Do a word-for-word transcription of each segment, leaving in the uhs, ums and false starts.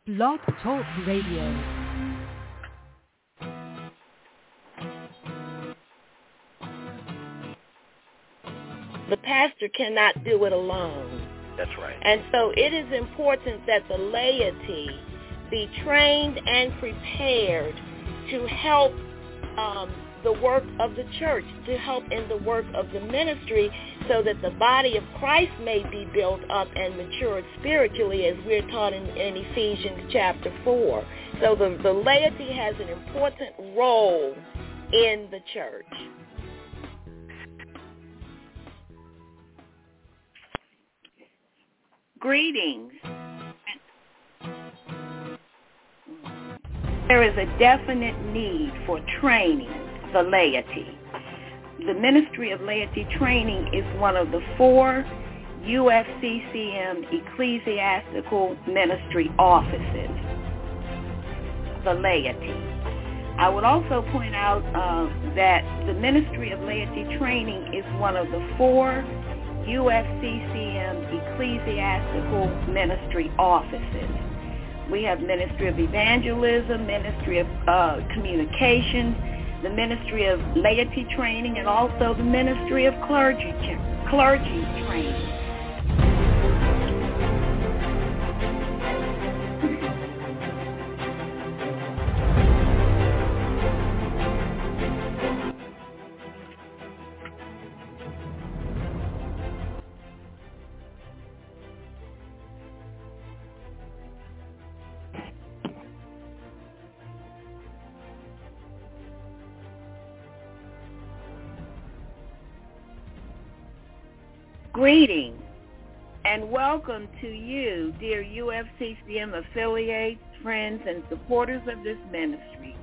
Blog Talk Radio. The pastor cannot do it alone. That's right. And so it is important that the laity be trained and prepared to help um, the work of the church, to help in the work of the ministry, so that the body of Christ may be built up and matured spiritually, as we're taught in, in Ephesians chapter four. So the, the laity has an important role in the church. Greetings. There is a definite need for training the laity. The Ministry of Laity Training is one of the four U F C C M ecclesiastical ministry offices, the laity. I would also point out uh, that the Ministry of Laity Training is one of the four U F C C M ecclesiastical ministry offices. We have Ministry of Evangelism, Ministry of uh, Communications, the Ministry of Laity Training, and also the Ministry of Clergy, clergy Training. Greetings and welcome to you, dear U F C C M affiliates, friends, and supporters of this ministry.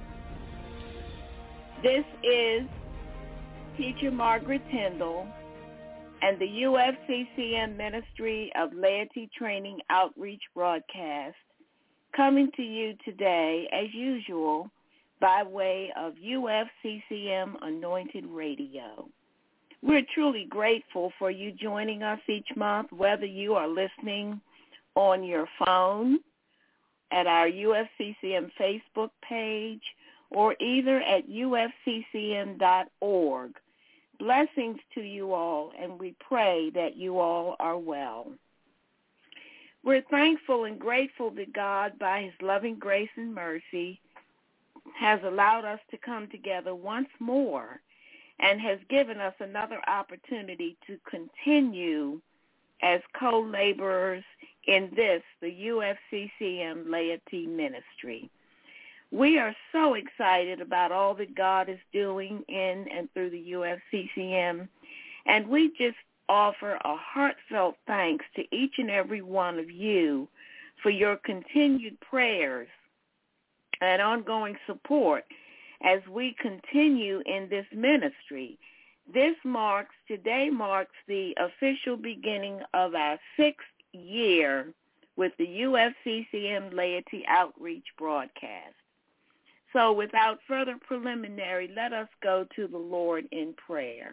This is Teacher Margaret Tyndall and the U F C C M Ministry of Laity Training Outreach broadcast, coming to you today, as usual, by way of U F C C M Anointed Radio. We're truly grateful for you joining us each month, whether you are listening on your phone, at our U F C C M Facebook page, or either at U F C C M dot org. Blessings to you all, and we pray that you all are well. We're thankful and grateful that God, by his loving grace and mercy, has allowed us to come together once more and has given us another opportunity to continue as co-laborers in this, the U F C C M Laity Ministry. We are so excited about all that God is doing in and through the U F C C M, and we just offer a heartfelt thanks to each and every one of you for your continued prayers and ongoing support as we continue in this ministry. This marks, today marks the official beginning of our sixth year with the U F C C M Laity Outreach broadcast. So without further preliminary, let us go to the Lord in prayer.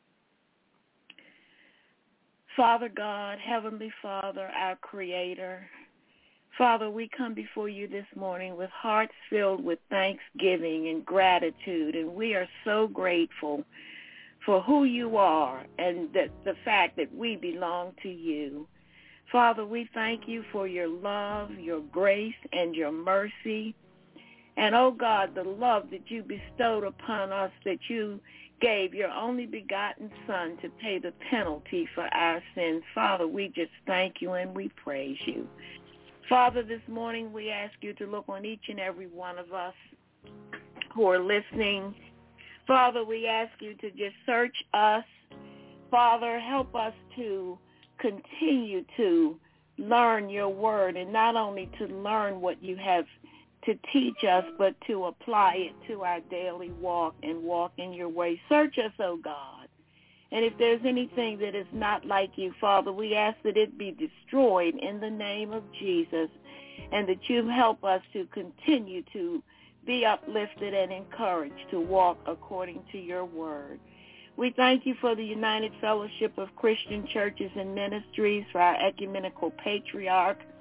Father God, Heavenly Father, our Creator, Father, we come before you this morning with hearts filled with thanksgiving and gratitude, and we are so grateful for who you are and that the fact that we belong to you. Father, we thank you for your love, your grace, and your mercy. And, oh God, the love that you bestowed upon us, that you gave your only begotten Son to pay the penalty for our sins. Father, we just thank you and we praise you. Father, this morning we ask you to look on each and every one of us who are listening. Father, we ask you to just search us. Father, help us to continue to learn your word, and not only to learn what you have to teach us, but to apply it to our daily walk and walk in your way. Search us, oh God. And if there's anything that is not like you, Father, we ask that it be destroyed in the name of Jesus, and that you help us to continue to be uplifted and encouraged to walk according to your word. We thank you for the United Fellowship of Christian Churches and Ministries, for our ecumenical patriarch,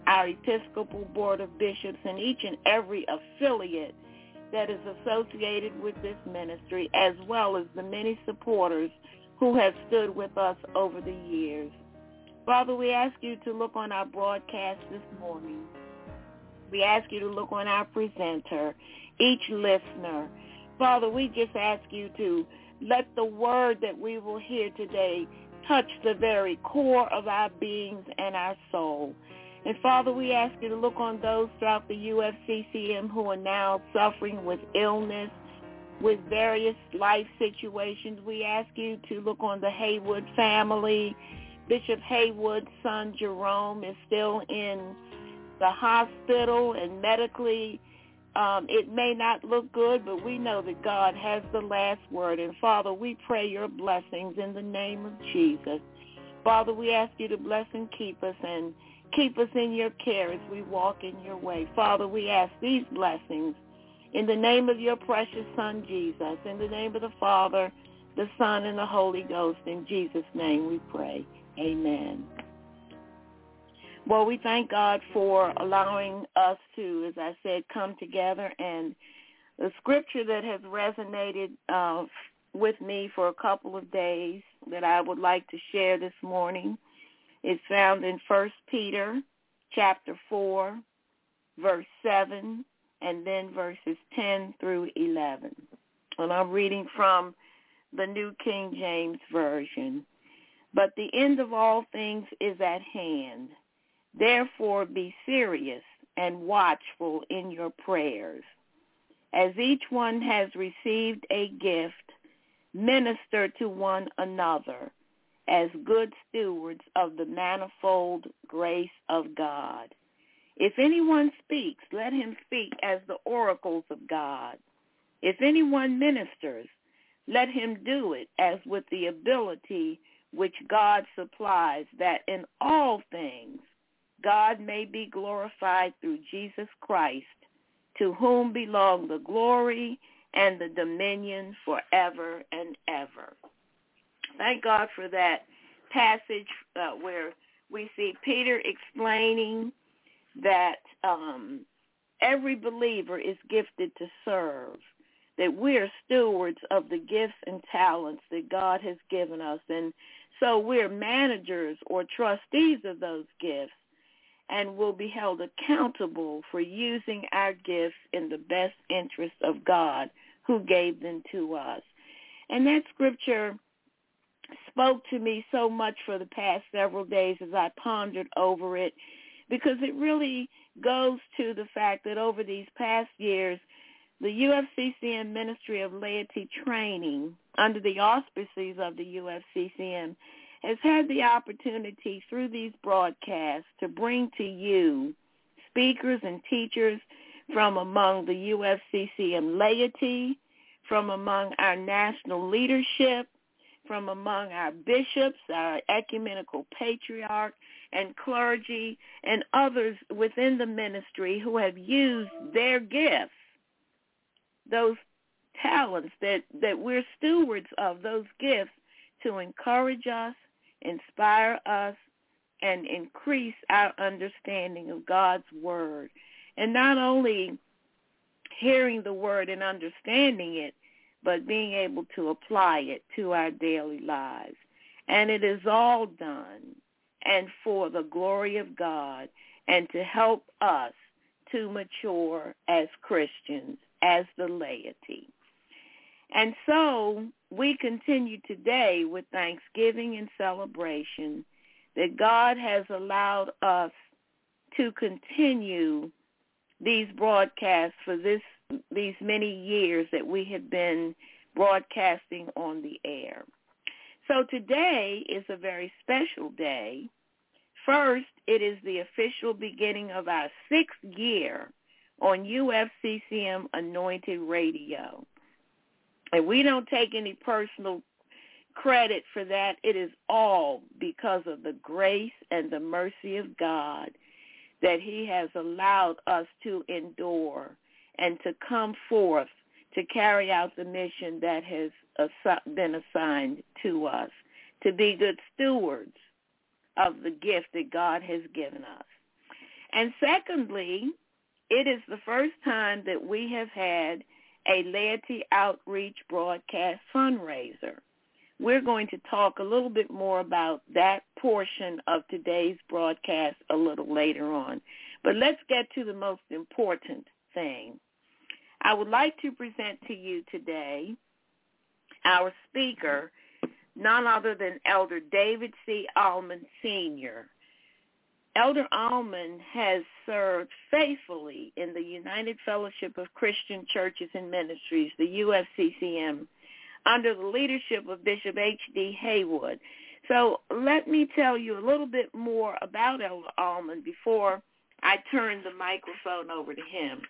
our Episcopal Board of Bishops, and each and every affiliate that is associated with this ministry, as well as the many supporters who have stood with us over the years. Father, we ask you to look on our broadcast this morning. We ask you to look on our presenter, each listener. Father, we just ask you to let the word that we will hear today touch the very core of our beings and our soul. And Father, we ask you to look on those throughout the U F C C M who are now suffering with illness, with various life situations. We ask you to look on the Haywood family. Bishop Haywood's son, Jerome, is still in the hospital, and medically um, it may not look good, but we know that God has the last word. And Father, we pray your blessings in the name of Jesus. Father, we ask you to bless and keep us and keep us in your care as we walk in your way. Father, we ask these blessings in the name of your precious Son, Jesus, in the name of the Father, the Son, and the Holy Ghost. In Jesus' name we pray. Amen. Well, we thank God for allowing us to, as I said, come together. And the scripture that has resonated uh, with me for a couple of days that I would like to share this morning is found in First Peter chapter four, verse seven, and then verses ten through eleven. And I'm reading from the New King James Version. But the end of all things is at hand. Therefore be serious and watchful in your prayers. As each one has received a gift, minister to one another as good stewards of the manifold grace of God. If anyone speaks, let him speak as the oracles of God. If anyone ministers, let him do it as with the ability which God supplies, that in all things God may be glorified through Jesus Christ, to whom belong the glory and the dominion forever and ever. Thank God for that passage uh, where we see Peter explaining that um, every believer is gifted to serve, that we're stewards of the gifts and talents that God has given us. And so we're managers or trustees of those gifts and will be held accountable for using our gifts in the best interest of God who gave them to us. And that scripture spoke to me so much for the past several days as I pondered over it, because it really goes to the fact that over these past years, the U F C C M Ministry of Laity Training, under the auspices of the U F C C M, has had the opportunity through these broadcasts to bring to you speakers and teachers from among the U F C C M laity, from among our national leadership, from among our bishops, our ecumenical patriarch, and clergy, and others within the ministry who have used their gifts, those talents that, that we're stewards of, those gifts, to encourage us, inspire us, and increase our understanding of God's word. And not only hearing the word and understanding it, but being able to apply it to our daily lives. And it is all done and for the glory of God and to help us to mature as Christians, as the laity. And so we continue today with thanksgiving and celebration that God has allowed us to continue these broadcasts for this these many years that we have been broadcasting on the air. So today is a very special day. First, it is the official beginning of our sixth year on U F C C M Anointed Radio. And we don't take any personal credit for that. It is all because of the grace and the mercy of God that he has allowed us to endure and to come forth to carry out the mission that has been assigned to us, to be good stewards of the gift that God has given us. And secondly, it is the first time that we have had a laity outreach broadcast fundraiser. We're going to talk a little bit more about that portion of today's broadcast a little later on. But let's get to the most important thing. I would like to present to you today our speaker, none other than Elder David C. Allman, Senior Elder Allman has served faithfully in the United Fellowship of Christian Churches and Ministries, the U F C C M, under the leadership of Bishop H D Haywood. So let me tell you a little bit more about Elder Allman before I turn the microphone over to him.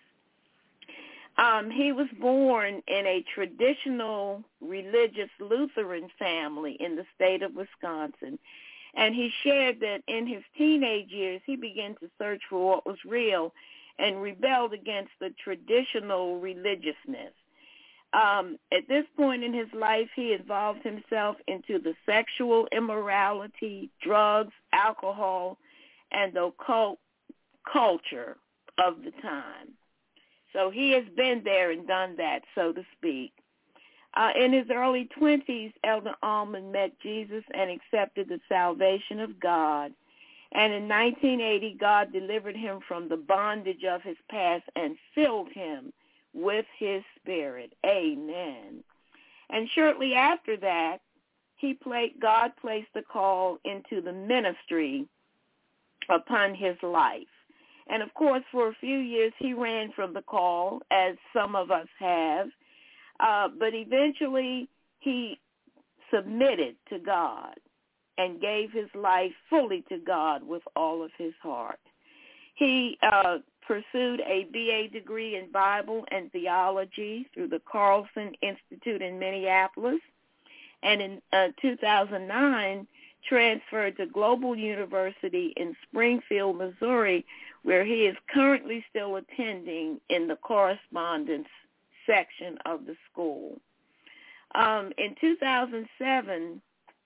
Um, he was born in a traditional religious Lutheran family in the state of Wisconsin. And he shared that in his teenage years, he began to search for what was real and rebelled against the traditional religiousness. Um, at this point in his life, he involved himself into the sexual immorality, drugs, alcohol, and the occult culture of the time. So he has been there and done that, so to speak. Uh, in his early twenties, Elder Allman met Jesus and accepted the salvation of God. And in nineteen eighty, God delivered him from the bondage of his past and filled him with his spirit. Amen. And shortly after that, he played, God placed the call into the ministry upon his life. And, of course, for a few years, he ran from the call, as some of us have. Uh, but eventually he submitted to God and gave his life fully to God with all of his heart. He uh, pursued a B A degree in Bible and theology through the Carlson Institute in Minneapolis, and in uh, two thousand nine transferred to Global University in Springfield, Missouri, where he is currently still attending in the correspondence section of the school. Um, in two thousand seven,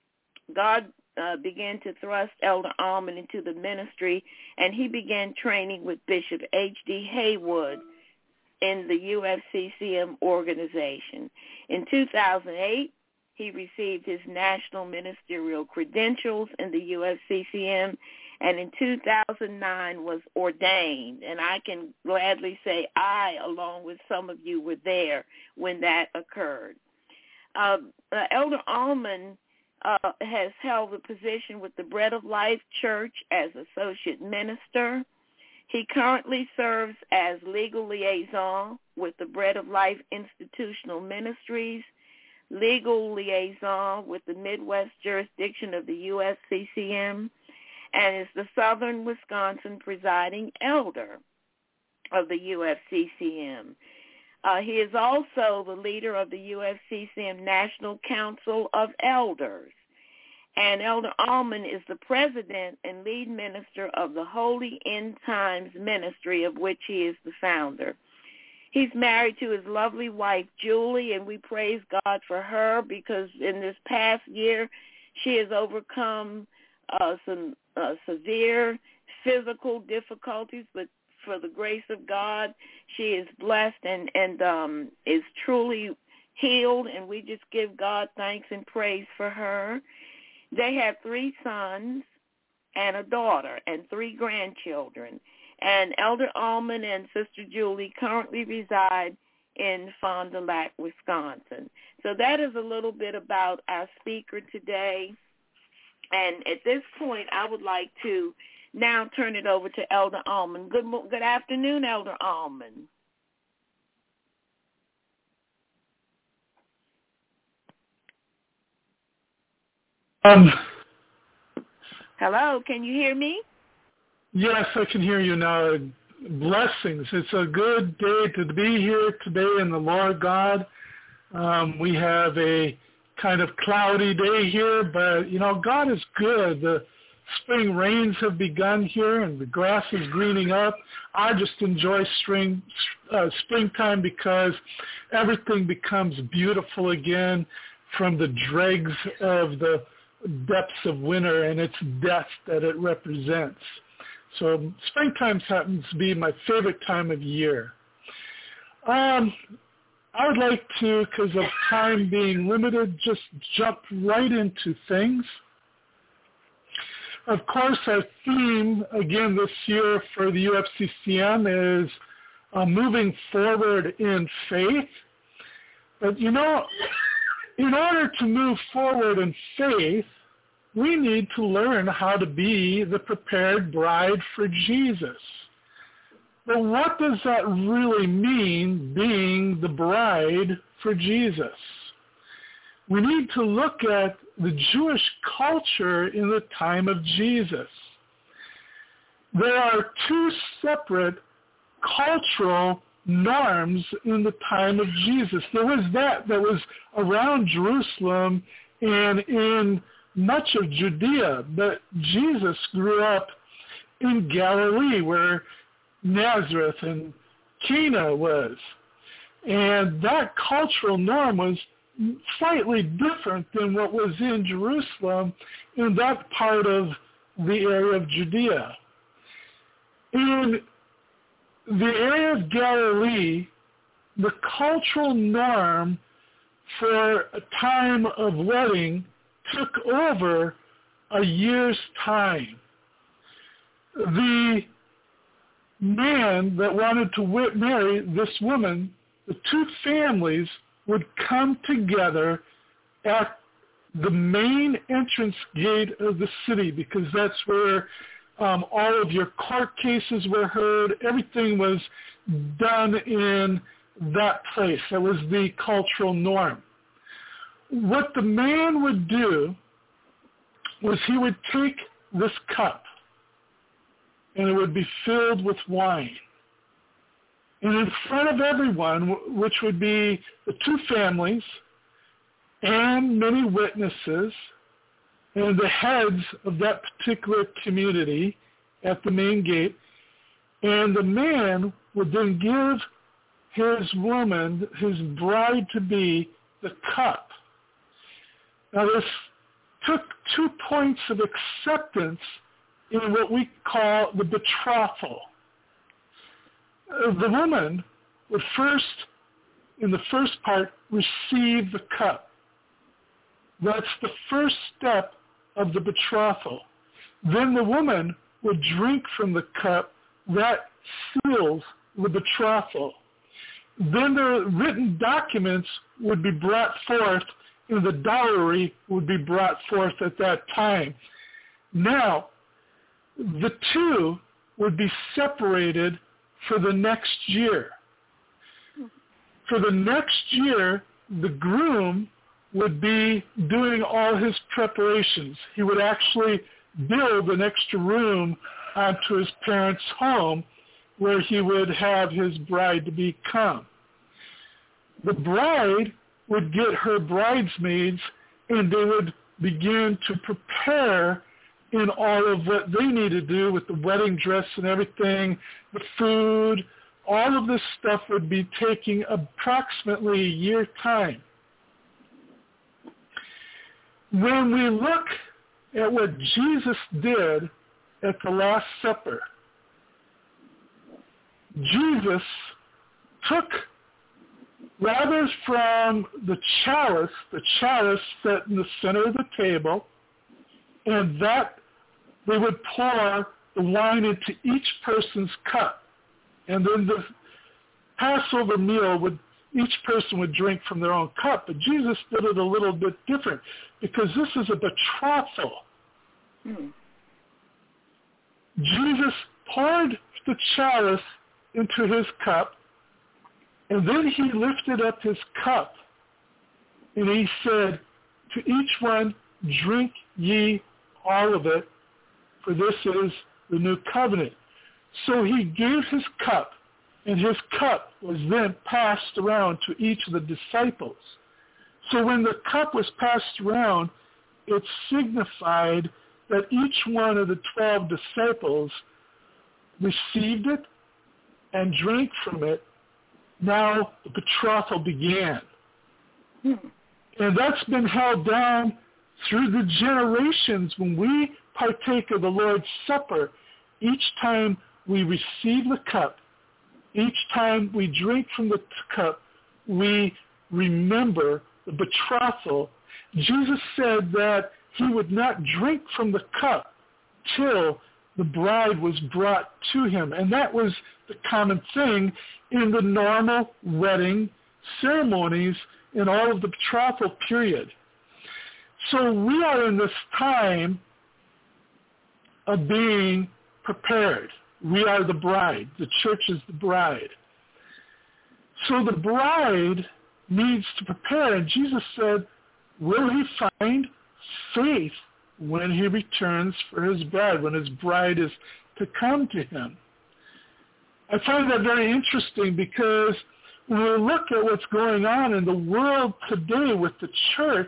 God uh, began to thrust Elder Allman into the ministry, and he began training with Bishop H D Haywood in the U F C C M organization. In two thousand eight, he received his national ministerial credentials in the U F C C M, and in two thousand nine was ordained. And I can gladly say I, along with some of you, were there when that occurred. Uh, uh, Elder Allman uh, has held the position with the Bread of Life Church as associate minister. He currently serves as legal liaison with the Bread of Life Institutional Ministries, legal liaison with the Midwest jurisdiction of the U F C C M, and is the Southern Wisconsin presiding elder of the U F C C M. Uh, he is also the leader of the U F C C M National Council of Elders. And Elder Allman is the president and lead minister of the Holy End Times Ministry, of which he is the founder. He's married to his lovely wife, Julie, and we praise God for her because in this past year she has overcome uh, some uh, severe physical difficulties, but for the grace of God, she is blessed and, and um, is truly healed, and we just give God thanks and praise for her. They have three sons and a daughter and three grandchildren. And Elder Allman and Sister Julie currently reside in Fond du Lac, Wisconsin. So that is a little bit about our speaker today. And at this point, I would like to now turn it over to Elder Allman. Good, good afternoon, Elder Allman. Um, Hello, can you hear me? yes, I can hear you now. Blessings. It's a good day to be here today in the Lord God. Um, we have a kind of cloudy day here, but, you know, God is good. The spring rains have begun here, and the grass is greening up. I just enjoy spring, uh, springtime because everything becomes beautiful again from the dregs of the depths of winter and its death that it represents. So springtime happens to be my favorite time of year. Um, I would like to, because of time being limited, just jump right into things. Of course, our theme, again, this year for the U F C C M is uh, moving forward in faith. But, you know, in order to move forward in faith, we need to learn how to be the prepared bride for Jesus. But what does that really mean, being the bride for Jesus? We need to look at the Jewish culture in the time of Jesus. There are two separate cultural norms in the time of Jesus. There was that that was around Jerusalem and in much of Judea, but Jesus grew up in Galilee, where Nazareth and Cana was. And that cultural norm was slightly different than what was in Jerusalem in that part of the area of Judea. In the area of Galilee, the cultural norm for a time of wedding took over a year's time. The man that wanted to marry this woman, the two families would come together at the main entrance gate of the city, because that's where um, all of your court cases were heard. Everything was done in that place. That was the cultural norm. What the man would do was he would take this cup, and it would be filled with wine. And in front of everyone, which would be the two families and many witnesses and the heads of that particular community at the main gate, and the man would then give his woman, his bride-to-be, the cup. Now this took two points of acceptance in what we call the betrothal. The woman would first, in the first part, receive the cup. That's the first step of the betrothal. Then the woman would drink from the cup. That seals the betrothal. Then the written documents would be brought forth, and the dowry would be brought forth at that time. Now, the two would be separated for the next year. For the next year, the groom would be doing all his preparations. He would actually build an extra room onto his parents' home where he would have his bride-to-be come. The bride would get her bridesmaids, and they would begin to prepare in all of what they need to do with the wedding dress and everything, the food. All of this stuff would be taking approximately a year time. When we look at what Jesus did at the Last Supper, Jesus took, rather from the chalice, the chalice set in the center of the table, and that they would pour the wine into each person's cup. And then the Passover meal, would each person would drink from their own cup. But Jesus did it a little bit different, because this is a betrothal. Hmm. Jesus poured the chalice into his cup, and then he lifted up his cup, and he said, "To each one, drink ye all of it, for this is the new covenant." So he gave his cup, and his cup was then passed around to each of the disciples. So when the cup was passed around, it signified that each one of the twelve disciples received it and drank from it. Now the betrothal began. Hmm. And that's been held down through the generations. When we partake of the Lord's Supper, each time we receive the cup, each time we drink from the cup, we remember the betrothal. Jesus said that he would not drink from the cup till the bride was brought to him. And that was the common thing in the normal wedding ceremonies in all of the betrothal period. So we are in this time of being prepared. We are the bride. The church is the bride. So the bride needs to prepare. And Jesus said, will he find faith when he returns for his bride, when his bride is to come to him? I find that very interesting because when we look at what's going on in the world today with the church,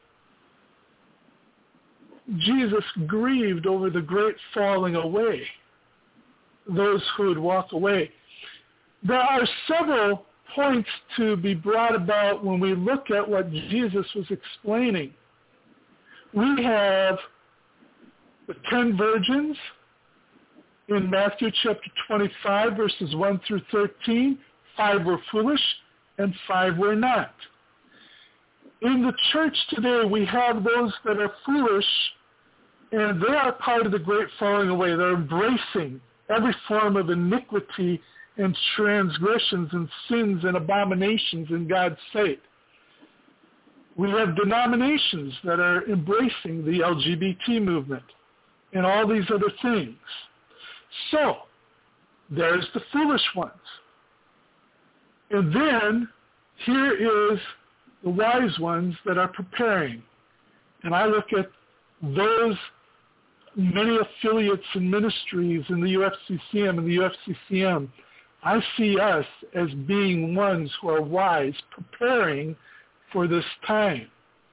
Jesus grieved over the great falling away, those who would walk away. There are several points to be brought about when we look at what Jesus was explaining. We have the ten virgins in Matthew chapter twenty-five, verses one through thirteen. Five were foolish and five were not. In the church today, we have those that are foolish, and they are part of the great falling away. They're embracing every form of iniquity and transgressions and sins and abominations in God's sight. We have denominations that are embracing the L G B T movement and all these other things. So, there's the foolish ones. And then, here is the wise ones that are preparing. And I look at those many affiliates and ministries in the U F C C M and the U F C C M. I see us as being ones who are wise, preparing for this time.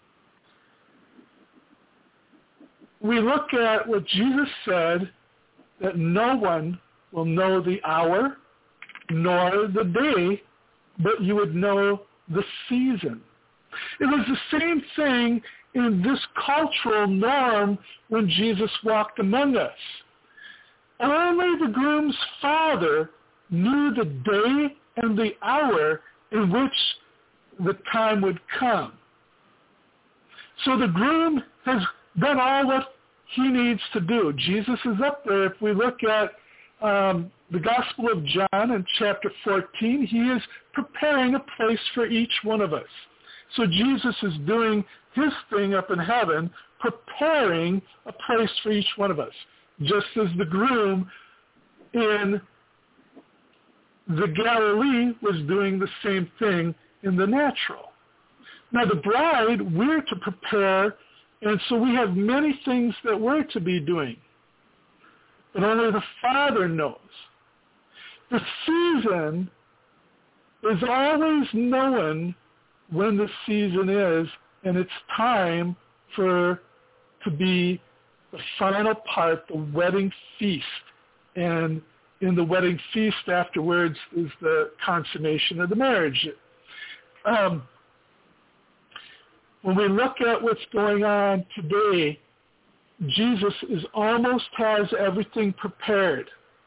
We look at what Jesus said, that no one will know the hour nor the day, but you would know the season. It was the same thing in this cultural norm when Jesus walked among us. Only the groom's father knew the day and the hour in which the time would come. So the groom has done all what he needs to do. Jesus is up there. If we look at um, the Gospel of John in chapter fourteen, he is preparing a place for each one of us. So Jesus is doing his thing up in heaven, preparing a place for each one of us, just as the groom in the Galilee was doing the same thing in the natural. Now the bride, we're to prepare, and so we have many things that we're to be doing. But only the Father knows. The season is always known when the season is, and it's time for to be the final part, the wedding feast. And in the wedding feast afterwards is the consummation of the marriage. Um, when we look at what's going on today, Jesus is almost has everything prepared.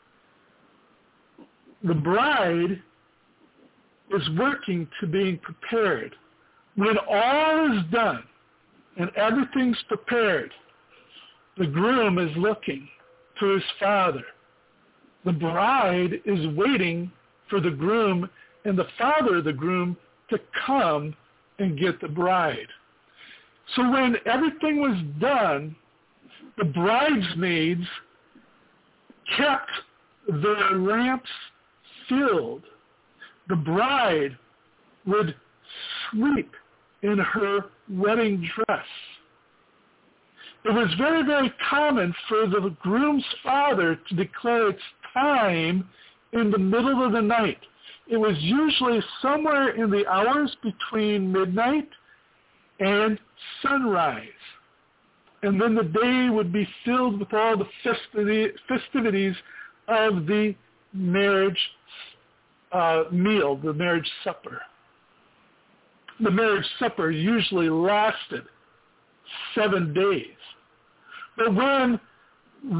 The bride is working to being prepared. When all is done and everything's prepared, the groom is looking to his father. The bride is waiting for the groom and the father of the groom to come and get the bride. So when everything was done, the bridesmaids kept their lamps filled. The bride would sleep in her wedding dress. It was very, very common for the groom's father to declare its time in the middle of the night. It was usually somewhere in the hours between midnight and sunrise. And then the day would be filled with all the festivities of the marriage uh, meal, the marriage supper. The marriage supper usually lasted seven days. But when the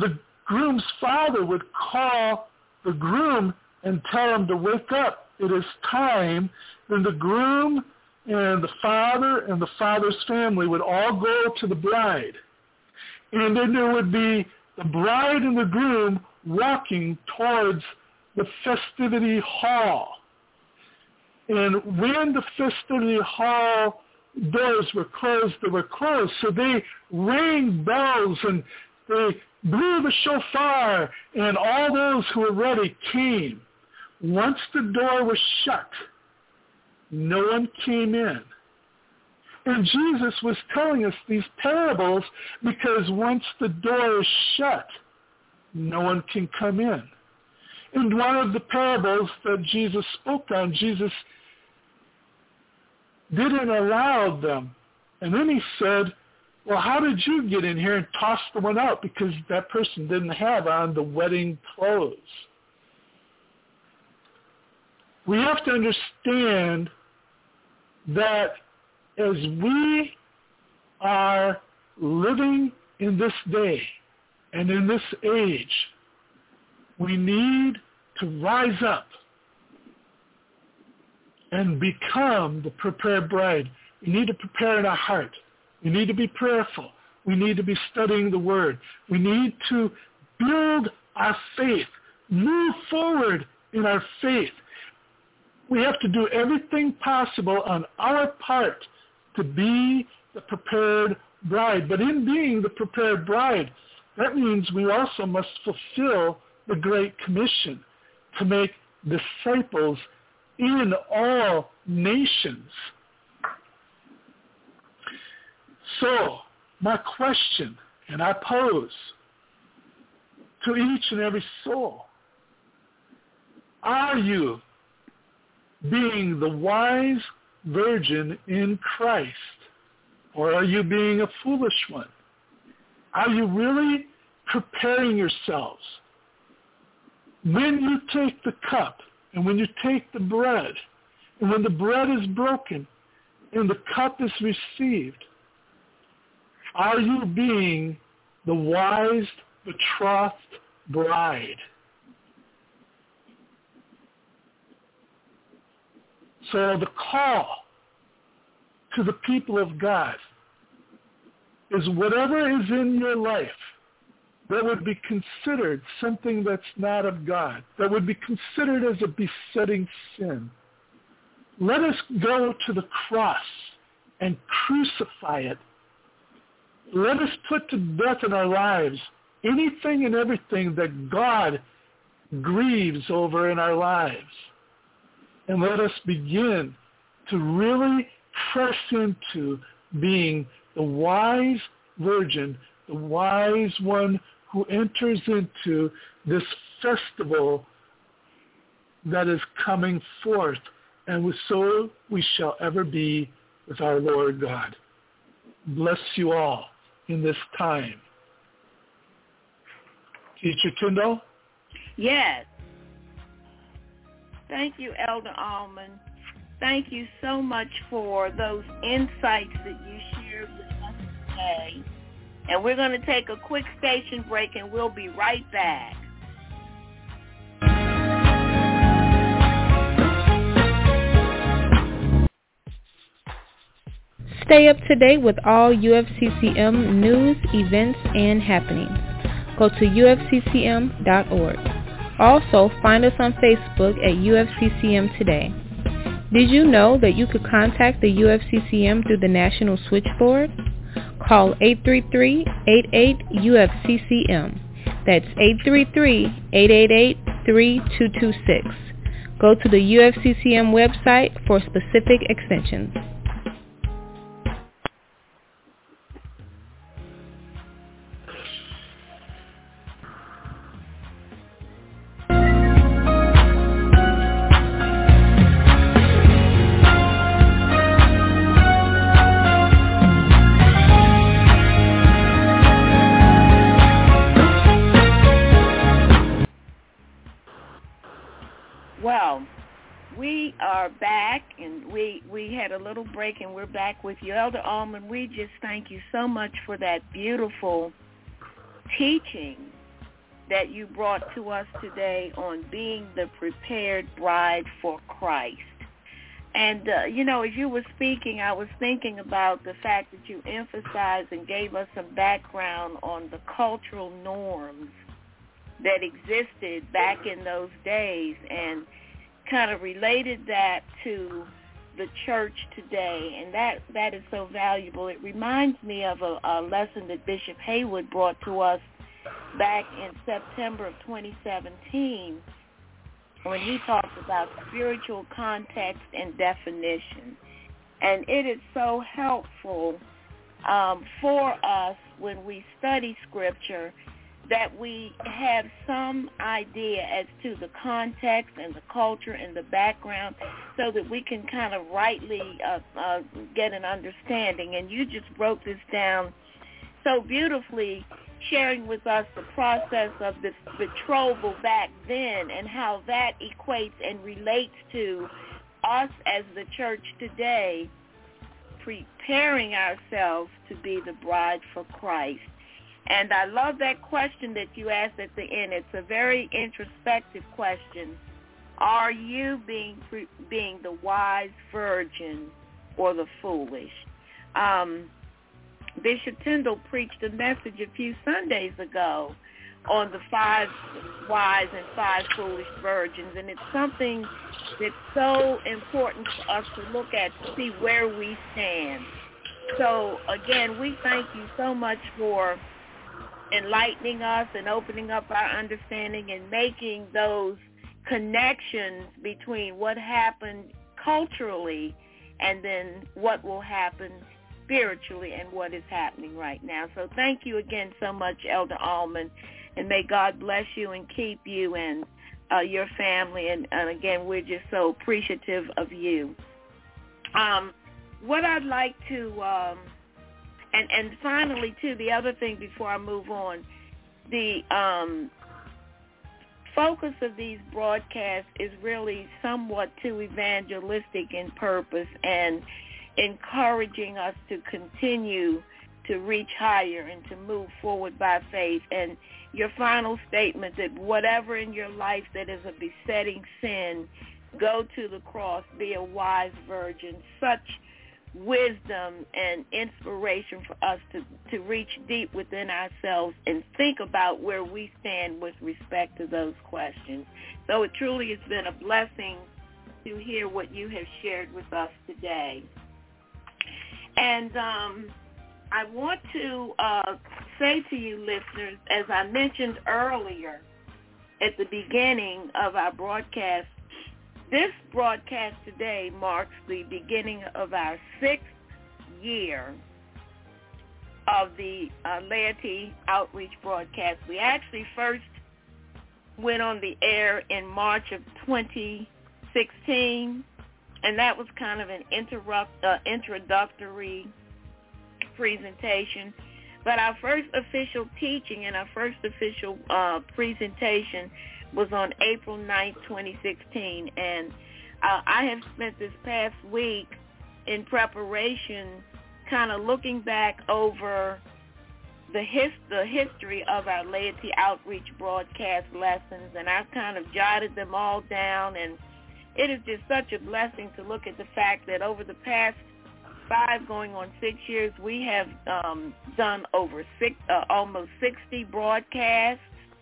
groom's father would call the groom and tell him to wake up. It is time. Then the groom and the father and the father's family would all go to the bride. And then there would be the bride and the groom walking towards the festivity hall. And when the festivity hall doors were closed, they were closed. So they rang bells and they blew the shofar, and all those who were ready came. Once the door was shut, no one came in. And Jesus was telling us these parables because once the door is shut, no one can come in. In one of the parables that Jesus spoke on, Jesus didn't allow them. And then he said, well, how did you get in here, and toss the one out because that person didn't have on the wedding clothes? We have to understand that as we are living in this day and in this age, we need to rise up and become the prepared bride. We need to prepare in our heart. We need to be prayerful. We need to be studying the Word. We need to build our faith, move forward in our faith. We have to do everything possible on our part to be the prepared bride. But in being the prepared bride, that means we also must fulfill the Great Commission to make disciples in all nations. So, my question, and I pose to each and every soul, are you being the wise virgin in Christ, or are you being a foolish one? Are you really preparing yourselves? When you take the cup, and when you take the bread, and when the bread is broken, and the cup is received, are you being the wise, betrothed bride? So the call to the people of God is whatever is in your life that would be considered something that's not of God, that would be considered as a besetting sin. Let us go to the cross and crucify it. Let us put to death in our lives anything and everything that God grieves over in our lives. And let us begin to really press into being the wise virgin, the wise one who enters into this festival that is coming forth, and so we shall ever be with our Lord God. Bless you all in this time. Teacher Tyndall? Yes. Thank you, Elder Almond. Thank you so much for those insights that you shared with us today. And we're going to take a quick station break, and we'll be right back. Stay up to date with all U F C C M news, events, and happenings. Go to U F C C M dot org. Also, find us on Facebook at U F C C M Today. Did you know that you could contact the U F C C M through the National Switchboard? Call eight three three, eight eight, U F C C M. That's eight three three, eight eight eight, three two two six. Go to the U F C C M website for specific extensions. Well, we are back, and we, we had a little break, and we're back with you. Elder Almond, we just thank you so much for that beautiful teaching that you brought to us today on being the prepared bride for Christ. And, uh, you know, as you were speaking, I was thinking about the fact that you emphasized and gave us some background on the cultural norms that existed back in those days and kind of related that to the church today. And that, that is so valuable. It reminds me of a, a lesson that Bishop Haywood brought to us back in September of twenty seventeen when he talked about spiritual context and definition. And it is so helpful um, for us when we study Scripture that we have some idea as to the context and the culture and the background so that we can kind of rightly uh, uh, get an understanding. And you just broke this down so beautifully, sharing with us the process of the betrothal back then and how that equates and relates to us as the church today, preparing ourselves to be the bride for Christ. And I love that question that you asked at the end. It's a very introspective question. Are you being being the wise virgin or the foolish? Um, Bishop Tyndall preached a message a few Sundays ago on the five wise and five foolish virgins, and it's something that's so important for us to look at to see where we stand. So, again, we thank you so much for enlightening us and opening up our understanding and making those connections between what happened culturally and then what will happen spiritually and what is happening right now. So thank you again so much, Elder Allman, and may God bless you and keep you and uh, your family. And, and again, we're just so appreciative of you. Um, what I'd like to, um, and, and finally, too, the other thing before I move on, the um, focus of these broadcasts is really somewhat too evangelistic in purpose and encouraging us to continue to reach higher and to move forward by faith. And your final statement that whatever in your life that is a besetting sin, go to the cross, be a wise virgin. Such wisdom and inspiration for us to, to reach deep within ourselves and think about where we stand with respect to those questions. So it truly has been a blessing to hear what you have shared with us today. And um, I want to uh, say to you listeners, as I mentioned earlier at the beginning of our broadcast, this broadcast today marks the beginning of our sixth year of the uh, Laity Outreach broadcast. We actually first went on the air in March of twenty sixteen, and that was kind of an interrupt, uh, introductory presentation. But our first official teaching and our first official uh, presentation was on April ninth, twenty sixteen. And uh, I have spent this past week in preparation kind of looking back over the, his, the history of our Laity Outreach broadcast lessons, and I've kind of jotted them all down, and it is just such a blessing to look at the fact that over the past five going on six years, we have um, done over six, uh, almost sixty broadcasts.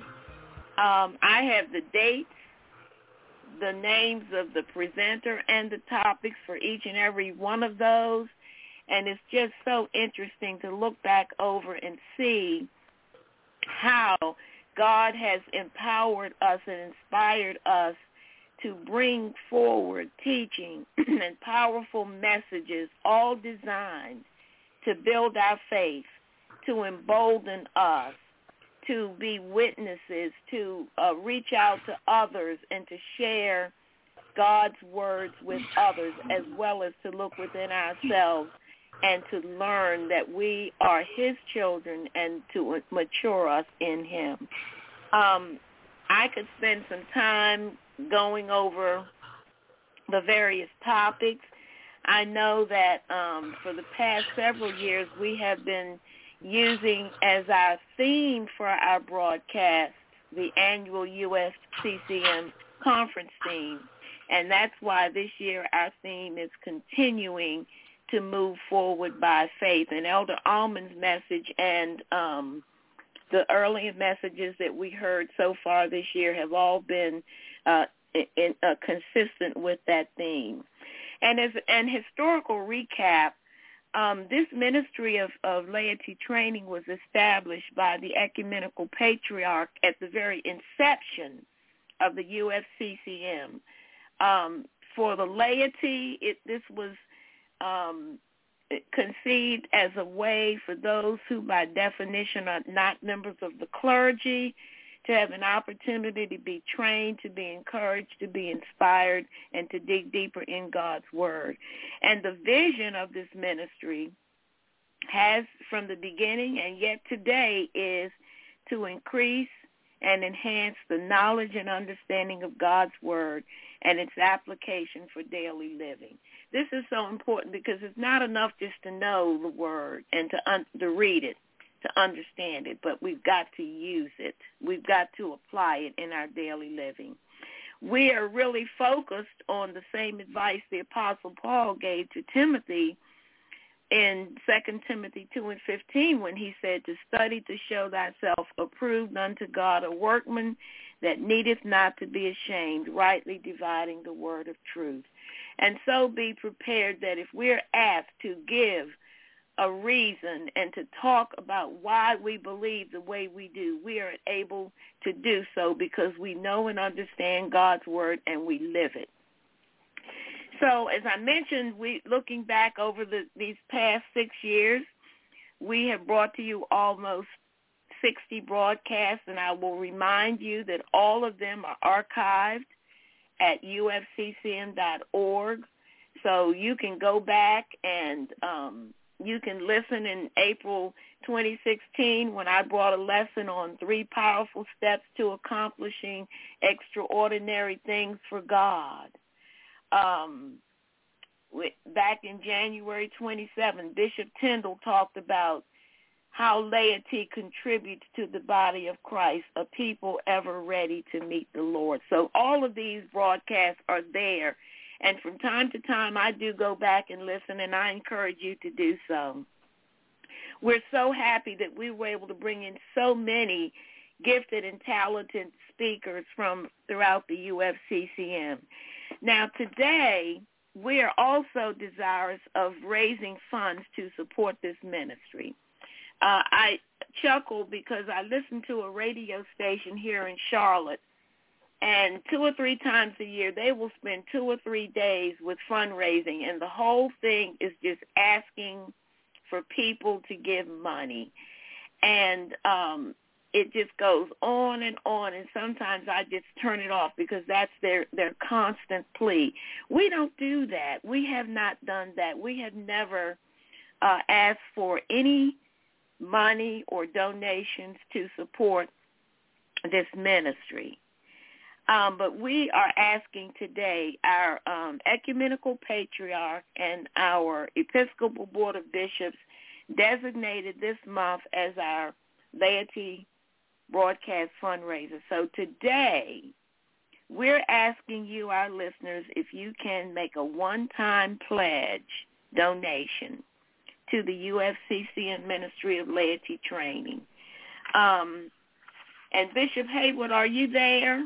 Um, I have the dates, the names of the presenter, and the topics for each and every one of those. And it's just so interesting to look back over and see how God has empowered us and inspired us to bring forward teaching and powerful messages, all designed to build our faith, to embolden us, to be witnesses, to uh, reach out to others and to share God's words with others, as well as to look within ourselves and to learn that we are his children and to mature us in him. Um, I could spend some time going over the various topics. I know that um, for the past several years we have been using as our theme for our broadcast the annual U F C C M conference theme. And that's why this year our theme is continuing to move forward by faith. And Elder Almond's message and um, the earlier messages that we heard so far this year have all been uh, in, uh, consistent with that theme. And as an historical recap, um, this ministry of, of laity training was established by the ecumenical patriarch at the very inception of the U F C C M. Um, for the laity, it, this was um, conceived as a way for those who by definition are not members of the clergy to have an opportunity to be trained, to be encouraged, to be inspired, and to dig deeper in God's Word. And the vision of this ministry has from the beginning and yet today is to increase and enhance the knowledge and understanding of God's Word and its application for daily living. This is so important because it's not enough just to know the Word and to, un- to read it, to understand it, but we've got to use it. We've got to apply it in our daily living. We are really focused on the same advice the Apostle Paul gave to Timothy in Second Timothy two and fifteen when he said to study to show thyself approved unto God, a workman that needeth not to be ashamed, rightly dividing the word of truth. And so be prepared that if we're asked to give a reason and to talk about why we believe the way we do, we are able to do so because we know and understand God's word and we live it. So as I mentioned, we looking back over the, these past six years, we have brought to you almost sixty broadcasts, and I will remind you that all of them are archived at U F C C M dot org. So you can go back and um, you can listen in April twenty sixteen when I brought a lesson on three powerful steps to accomplishing extraordinary things for God. Um, back in January twenty-seventh, Bishop Tyndall talked about how laity contributes to the body of Christ, a people ever ready to meet the Lord. So all of these broadcasts are there. And from time to time, I do go back and listen, and I encourage you to do so. We're so happy that we were able to bring in so many gifted and talented speakers from throughout the U F C C M. Now, today, we are also desirous of raising funds to support this ministry. Uh, I chuckle because I listen to a radio station here in Charlotte, and two or three times a year, they will spend two or three days with fundraising, and the whole thing is just asking for people to give money. And um, it just goes on and on, and sometimes I just turn it off because that's their, their constant plea. We don't do that. We have not done that. We have never uh, asked for any money or donations to support this ministry. Um, but we are asking today our um, ecumenical patriarch and our Episcopal Board of Bishops designated this month as our laity broadcast fundraiser. So today we're asking you, our listeners, if you can make a one-time pledge donation to the U F C C M Ministry of Laity Training. Um, and Bishop Haywood, are you there?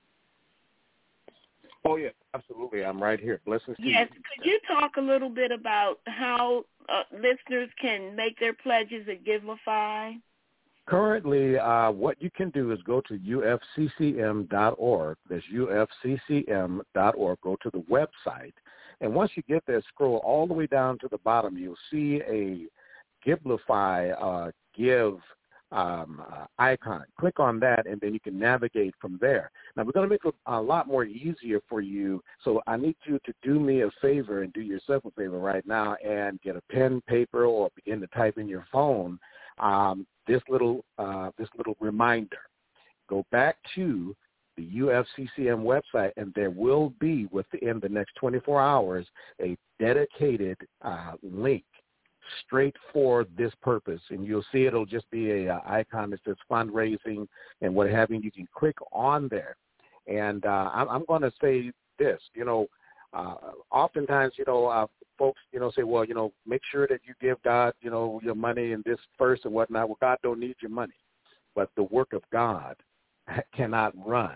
Oh, yeah, absolutely. I'm right here. Blessings to you. Yes. Could you talk a little bit about how uh, listeners can make their pledges at Givelify? Currently, uh, what you can do is go to U F C C M dot org. That's U F C C M dot org. Go to the website. And once you get there, scroll all the way down to the bottom. You'll see a Givelify uh, give um, uh, icon. Click on that, and then you can navigate from there. Now, we're going to make it a lot more easier for you, so I need you to do me a favor and do yourself a favor right now and get a pen, paper, or begin to type in your phone um, this little uh, this little reminder. Go back to the U F C C M website, and there will be within the next twenty-four hours a dedicated uh, link straight for this purpose. And you'll see it'll just be a, a icon that says fundraising and what have you. You can click on there. And uh, I'm, I'm going to say this, you know, uh, oftentimes, you know, uh, folks, you know, say, well, you know, make sure that you give God, you know, your money and this first and whatnot. Well, God don't need your money. But the work of God cannot run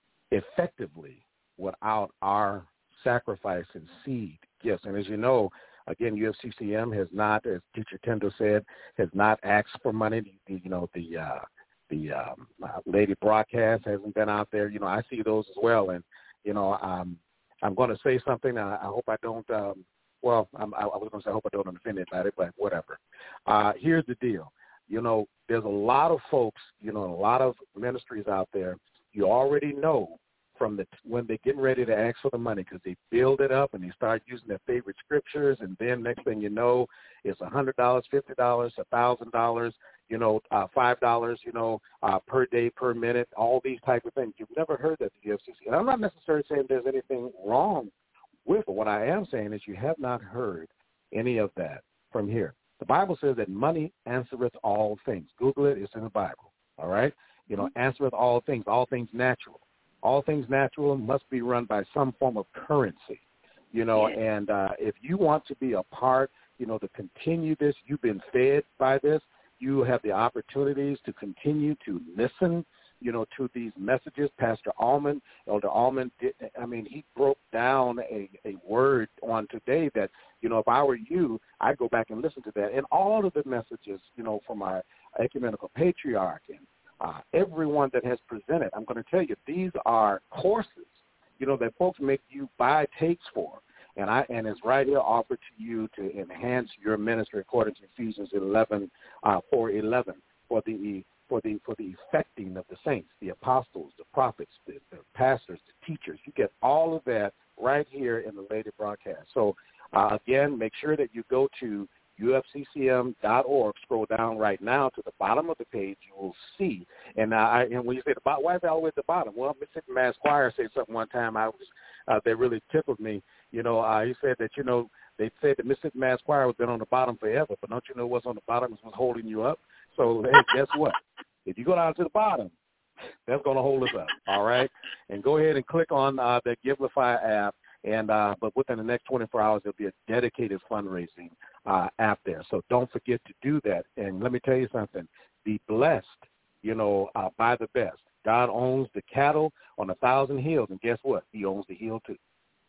effectively without our sacrifice and seed gifts. And as you know, again, U F C C M has not, as Teacher Tyndall said, has not asked for money. You know, the uh, the um, uh, Lady Broadcast hasn't been out there. You know, I see those as well. And, you know, um, I'm going to say something. I, I hope I don't, um, well, I'm, I, I was going to say I hope I don't offend anybody, but whatever. Uh, here's the deal. You know, there's a lot of folks, you know, a lot of ministries out there. You already know from the when they're getting ready to ask for the money because they build it up and they start using their favorite scriptures, and then next thing you know, it's one hundred dollars, fifty dollars, one thousand dollars, you know, uh, five dollars, you know, uh, per day, per minute, all these type of things. You've never heard that at the U F C C. And I'm not necessarily saying there's anything wrong with it. What I am saying is you have not heard any of that from here. The Bible says that money answereth all things. Google it. It's in the Bible, all right? You know, answereth all things, all things natural. All things natural must be run by some form of currency, you know, Yeah. and uh, if you want to be a part, you know, to continue this, you've been fed by this, you have the opportunities to continue to listen, you know, to these messages. Pastor Allman, Elder Allman, did, I mean, he broke down a, a word on today that, you know, if I were you, I'd go back and listen to that. And all of the messages, you know, from our ecumenical patriarch and uh, everyone that has presented, I'm going to tell you, these are courses, you know, that folks make you buy tapes for. And I and it's right here offered to you to enhance your ministry according to Ephesians eleven, uh, four eleven, for the for the for the effecting of the saints, the apostles, the prophets, the, the pastors, the teachers. You get all of that right here in the Lady Broadcast. So uh, again, make sure that you go to U F C C M dot org. Scroll down right now to the bottom of the page. You will see. And uh, I, and when you say the bottom, why is that all the way at the bottom? Well, Mississippi Mass Choir said something one time. I was uh, that really tickled me. You know, uh, he said that, you know, they said that Mississippi Mass Choir has been on the bottom forever, but don't you know what's on the bottom is what's holding you up? So, hey, guess what? If you go down to the bottom, that's going to hold us up, all right? And go ahead and click on uh, the Givelify app, and uh, but within the next twenty-four hours, there'll be a dedicated fundraising uh, app there. So don't forget to do that. And let me tell you something. Be blessed, you know, uh, by the best. God owns the cattle on a thousand hills, and guess what? He owns the hill, too.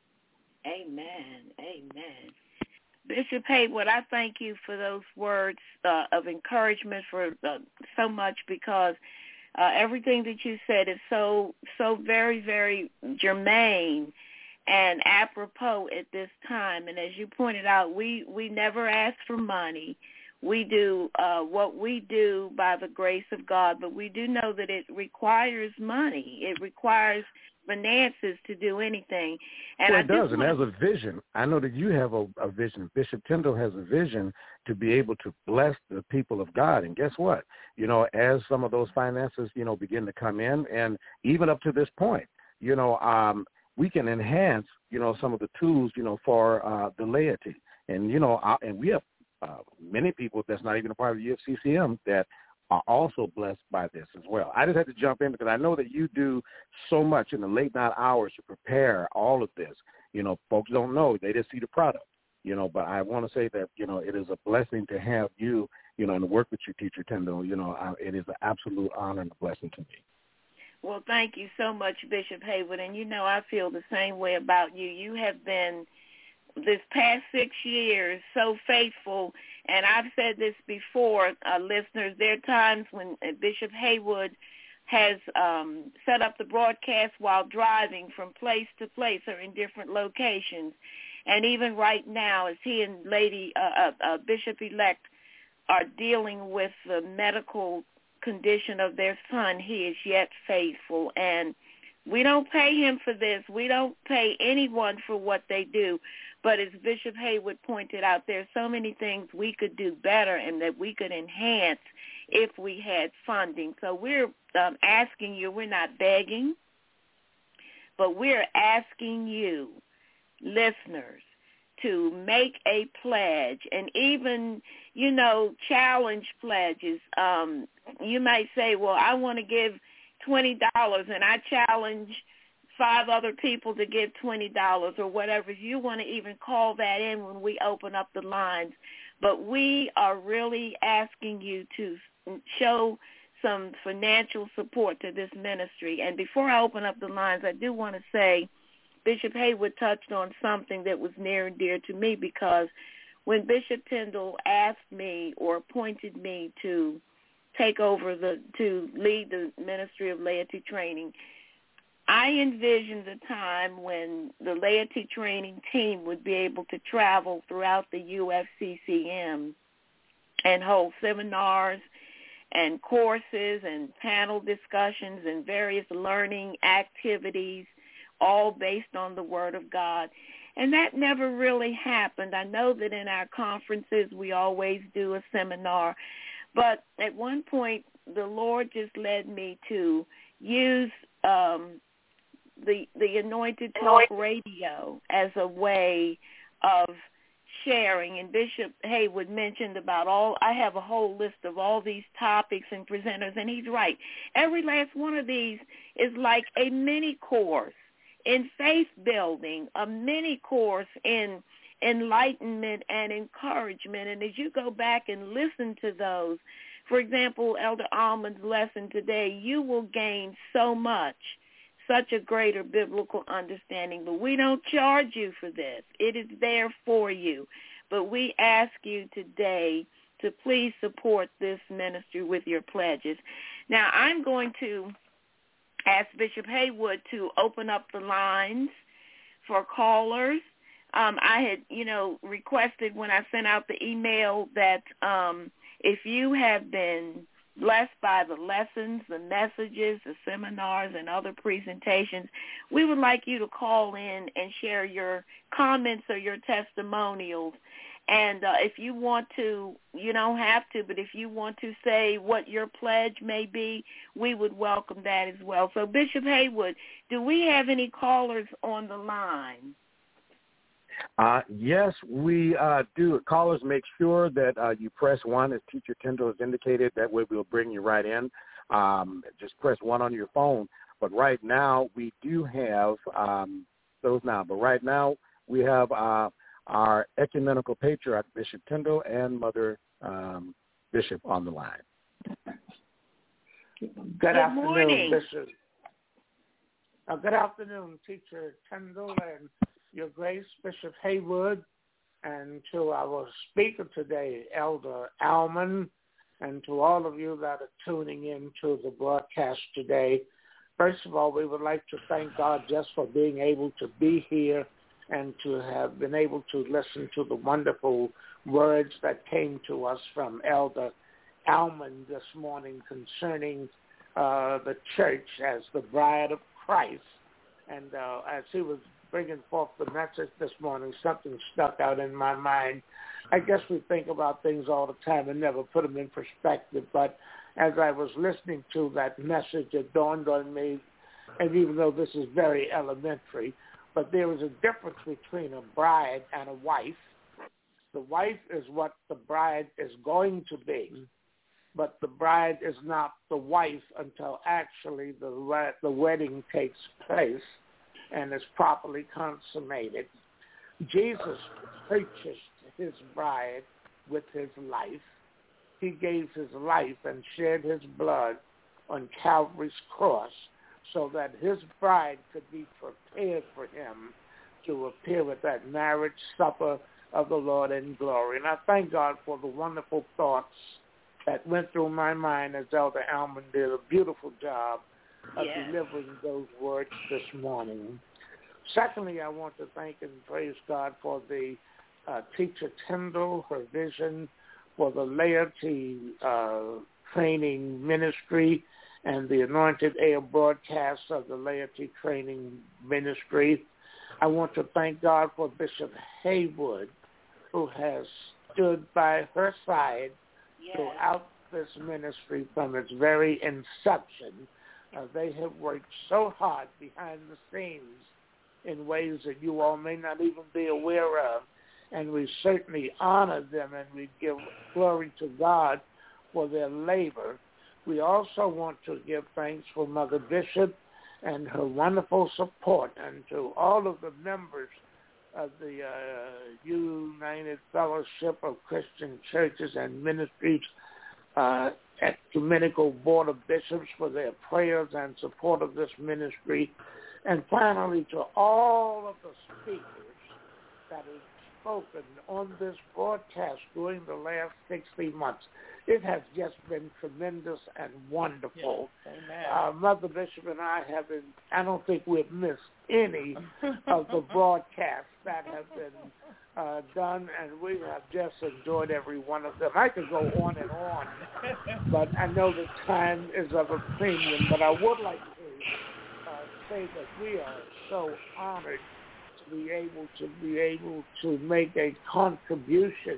Amen. Amen. Bishop Haywood, I thank you for those words uh, of encouragement for uh, so much, because uh, everything that you said is so so very, very germane and apropos at this time. And as you pointed out, we, we never ask for money. We do uh, what we do by the grace of God, but we do know that it requires money. It requires finances to do anything. And well, I it does, want and as a vision, I know that you have a, a vision. Bishop Tyndall has a vision to be able to bless the people of God. And guess what? You know, as some of those finances, you know, begin to come in, and even up to this point, you know, um, we can enhance, you know, some of the tools, you know, for uh, the laity. And, you know, uh, and we have uh, many people that's not even a part of the U F C C M that are also blessed by this as well. I just had to jump in because I know that you do so much in the late night hours to prepare all of this. You know, folks don't know. They just see the product, you know, but I want to say that, you know, it is a blessing to have you, you know, and to work with your Teacher Tyndall. You know, I, it is an absolute honor and a blessing to me. Well, thank you so much, Bishop Haywood. And, you know, I feel the same way about you. You have been, this past six years, so faithful. And I've said this before, uh, listeners, there are times when Bishop Haywood has um, set up the broadcast while driving from place to place or in different locations. And even right now, as he and Lady uh, uh, uh, Bishop-elect are dealing with the medical condition of their son, he is yet faithful. And we don't pay him for this. We don't pay anyone for what they do. But as Bishop Haywood pointed out, there are so many things we could do better and that we could enhance if we had funding. So we're um, asking you, we're not begging, but we're asking you, listeners, to make a pledge, and even, you know, challenge pledges. Um, you might say, well, I want to give twenty dollars, and I challenge five other people to give twenty dollars or whatever. If you want to even call that in when we open up the lines. But we are really asking you to show some financial support to this ministry. And before I open up the lines, I do want to say Bishop Haywood touched on something that was near and dear to me, because when Bishop Tyndall asked me or appointed me to take over the, to lead the Ministry of Laity Training, I envisioned a time when the laity training team would be able to travel throughout the U F C C M and hold seminars and courses and panel discussions and various learning activities, all based on the Word of God. And that never really happened. I know that in our conferences we always do a seminar, but at one point the Lord just led me to use um, the the Anointed Talk Radio as a way of sharing. And Bishop Haywood mentioned about all, I have a whole list of all these topics and presenters, and he's right. Every last one of these is like a mini course in faith building, a mini course in enlightenment and encouragement. And as you go back and listen to those, for example, Elder Almond's lesson today, you will gain so much, such a greater biblical understanding. But we don't charge you for this. It is there for you. But we ask you today to please support this ministry with your pledges. Now, I'm going to ask Bishop Haywood to open up the lines for callers. Um, I had, you know, requested when I sent out the email that um, if you have been blessed by the lessons, the messages, the seminars, and other presentations, we would like you to call in and share your comments or your testimonials. And uh, if you want to, you don't have to, but if you want to say what your pledge may be, we would welcome that as well. So, Bishop Haywood, do we have any callers on the line? Uh, yes, we uh, do. Callers, make sure that uh, you press one, as Teacher Tyndall has indicated. That way we'll bring you right in. Um, just press one on your phone. But right now we do have um, those now. But right now we have uh, our ecumenical patriarch, Bishop Tyndall, and Mother um, Bishop on the line. Good, good afternoon, morning. Bishop. Uh, good afternoon, Teacher Tyndall, and Your Grace, Bishop Haywood, and to our speaker today, Elder Almond, and to all of you that are tuning in to the broadcast today. First of all, we would like to thank God just for being able to be here and to have been able to listen to the wonderful words that came to us from Elder Almond this morning concerning uh, the church as the bride of Christ. And uh, as he was bringing forth the message this morning, something stuck out in my mind. I guess we think about things all the time and never put them in perspective, but as I was listening to that message, it dawned on me, and even though this is very elementary, but there is a difference between a bride and a wife. The wife is what the bride is going to be, but the bride is not the wife until actually the the wedding takes place and is properly consummated. Jesus purchased his bride with his life. He gave his life and shed his blood on Calvary's cross so that his bride could be prepared for him to appear at that marriage supper of the Lord in glory. And I thank God for the wonderful thoughts that went through my mind as Elder Almond did a beautiful job of yes. delivering those words this morning. Secondly, I want to thank and praise God for the uh, Teacher Tyndall, her vision for the laity uh, training ministry and the Anointed Air broadcast of the laity training ministry. I want to thank God for Bishop Haywood, who has stood by her side yes. throughout this ministry from its very inception. Uh, they have worked so hard behind the scenes in ways that you all may not even be aware of. and we certainly honor them and we give glory to God for their labor. We also want to give thanks for Mother Bishop and her wonderful support, and to all of the members of the uh, United Fellowship of Christian Churches and Ministries, uh, Ecumenical Board of Bishops, for their prayers and support of this ministry. And finally, to all of the speakers that have spoken on this broadcast during the last sixty months. It has just been tremendous and wonderful. Yes, amen. Uh, Mother Bishop and I have been, I don't think we've missed any of the broadcasts that have been uh, done, and we have just enjoyed every one of them. I could go on and on, but I know the time is of a premium, but I would like to uh, say that we are so honored to be able to be able to make a contribution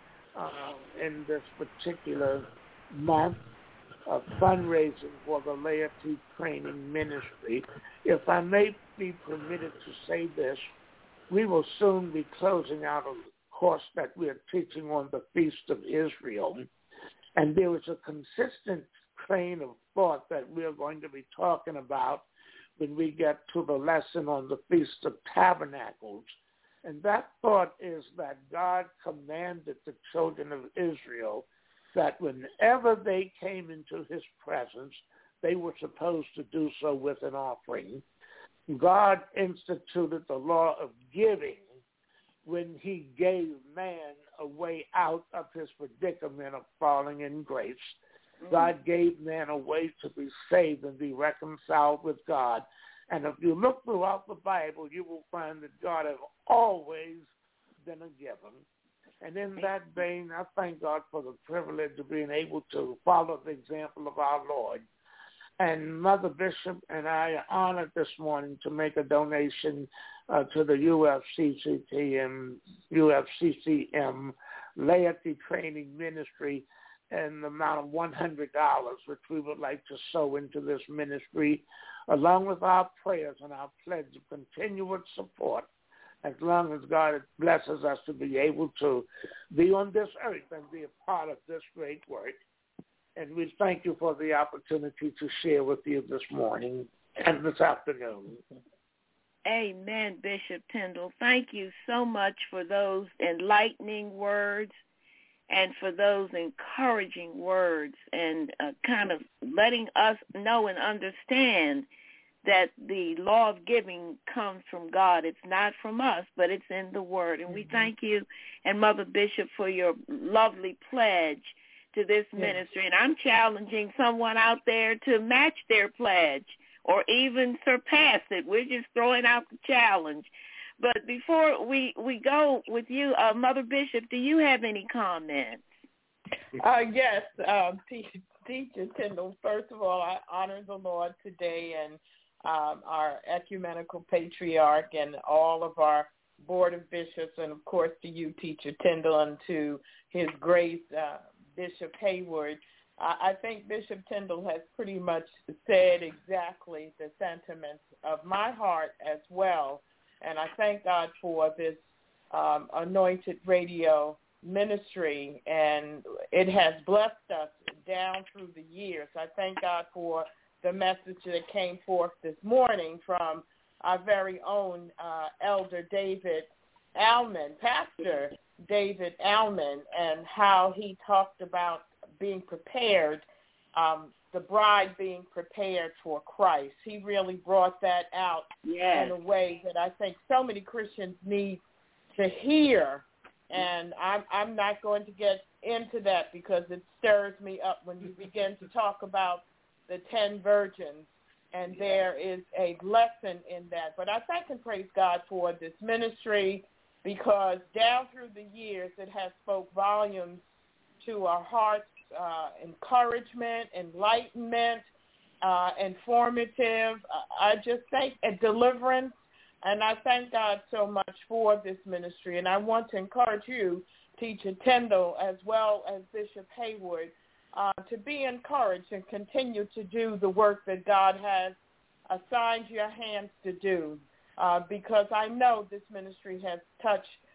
uh, in this particular month of fundraising for the Laity Training Ministry. If I may be permitted to say this, we will soon be closing out a course that we are teaching on the Feast of Israel, and there is a consistent train of thought that we are going to be talking about when we get to the lesson on the Feast of Tabernacles. And that thought is that God commanded the children of Israel that whenever they came into his presence, they were supposed to do so with an offering. God instituted the law of giving when he gave man a way out of his predicament of falling in grace. God gave man a way to be saved and be reconciled with God. And if you look throughout the Bible, you will find that God has always been a giver. And in that vein, I thank God for the privilege of being able to follow the example of our Lord. And Mother Bishop and I are honored this morning to make a donation uh, to the U F C C T M, U F C C M Laity Training Ministry in the amount of one hundred dollars, which we would like to sow into this ministry, along with our prayers and our pledge of continued support, as long as God blesses us to be able to be on this earth and be a part of this great work. And we thank you for the opportunity to share with you this morning and this afternoon. Amen, Bishop Tyndall. Thank you so much for those enlightening words and for those encouraging words, and uh, kind of letting us know and understand that the law of giving comes from God. It's not from us, but it's in the Word. And mm-hmm. we thank you and Mother Bishop for your lovely pledge to this yes. ministry. And I'm challenging someone out there to match their pledge or even surpass it. We're just throwing out the challenge. But before we, we go with you, uh, Mother Bishop, do you have any comments? Uh, yes, um, Teacher Tyndall. First of all, I honor the Lord today and um, our ecumenical patriarch and all of our board of bishops, and of course to you, Teacher Tyndall, and to His Grace, uh, Bishop Hayward. Uh, I think Bishop Tyndall has pretty much said exactly the sentiments of my heart as well. And I thank God for this um, anointed radio ministry, and it has blessed us down through the years. I thank God for the message that came forth this morning from our very own uh, Elder David Alman, Pastor David Alman, and how he talked about being prepared, um, the bride being prepared for Christ. He really brought that out yes. in a way that I think so many Christians need to hear. And I'm, I'm not going to get into that because it stirs me up when you begin to talk about the ten virgins, and there is a lesson in that. But I thank and praise God for this ministry, because down through the years it has spoke volumes to our hearts, uh, encouragement, enlightenment, uh, informative. I just think a deliverance, and I thank God so much for this ministry. And I want to encourage you, Teacher Tyndall, as well as Bishop Hayward, uh, to be encouraged and continue to do the work that God has assigned your hands to do. Uh, because I know this ministry has touched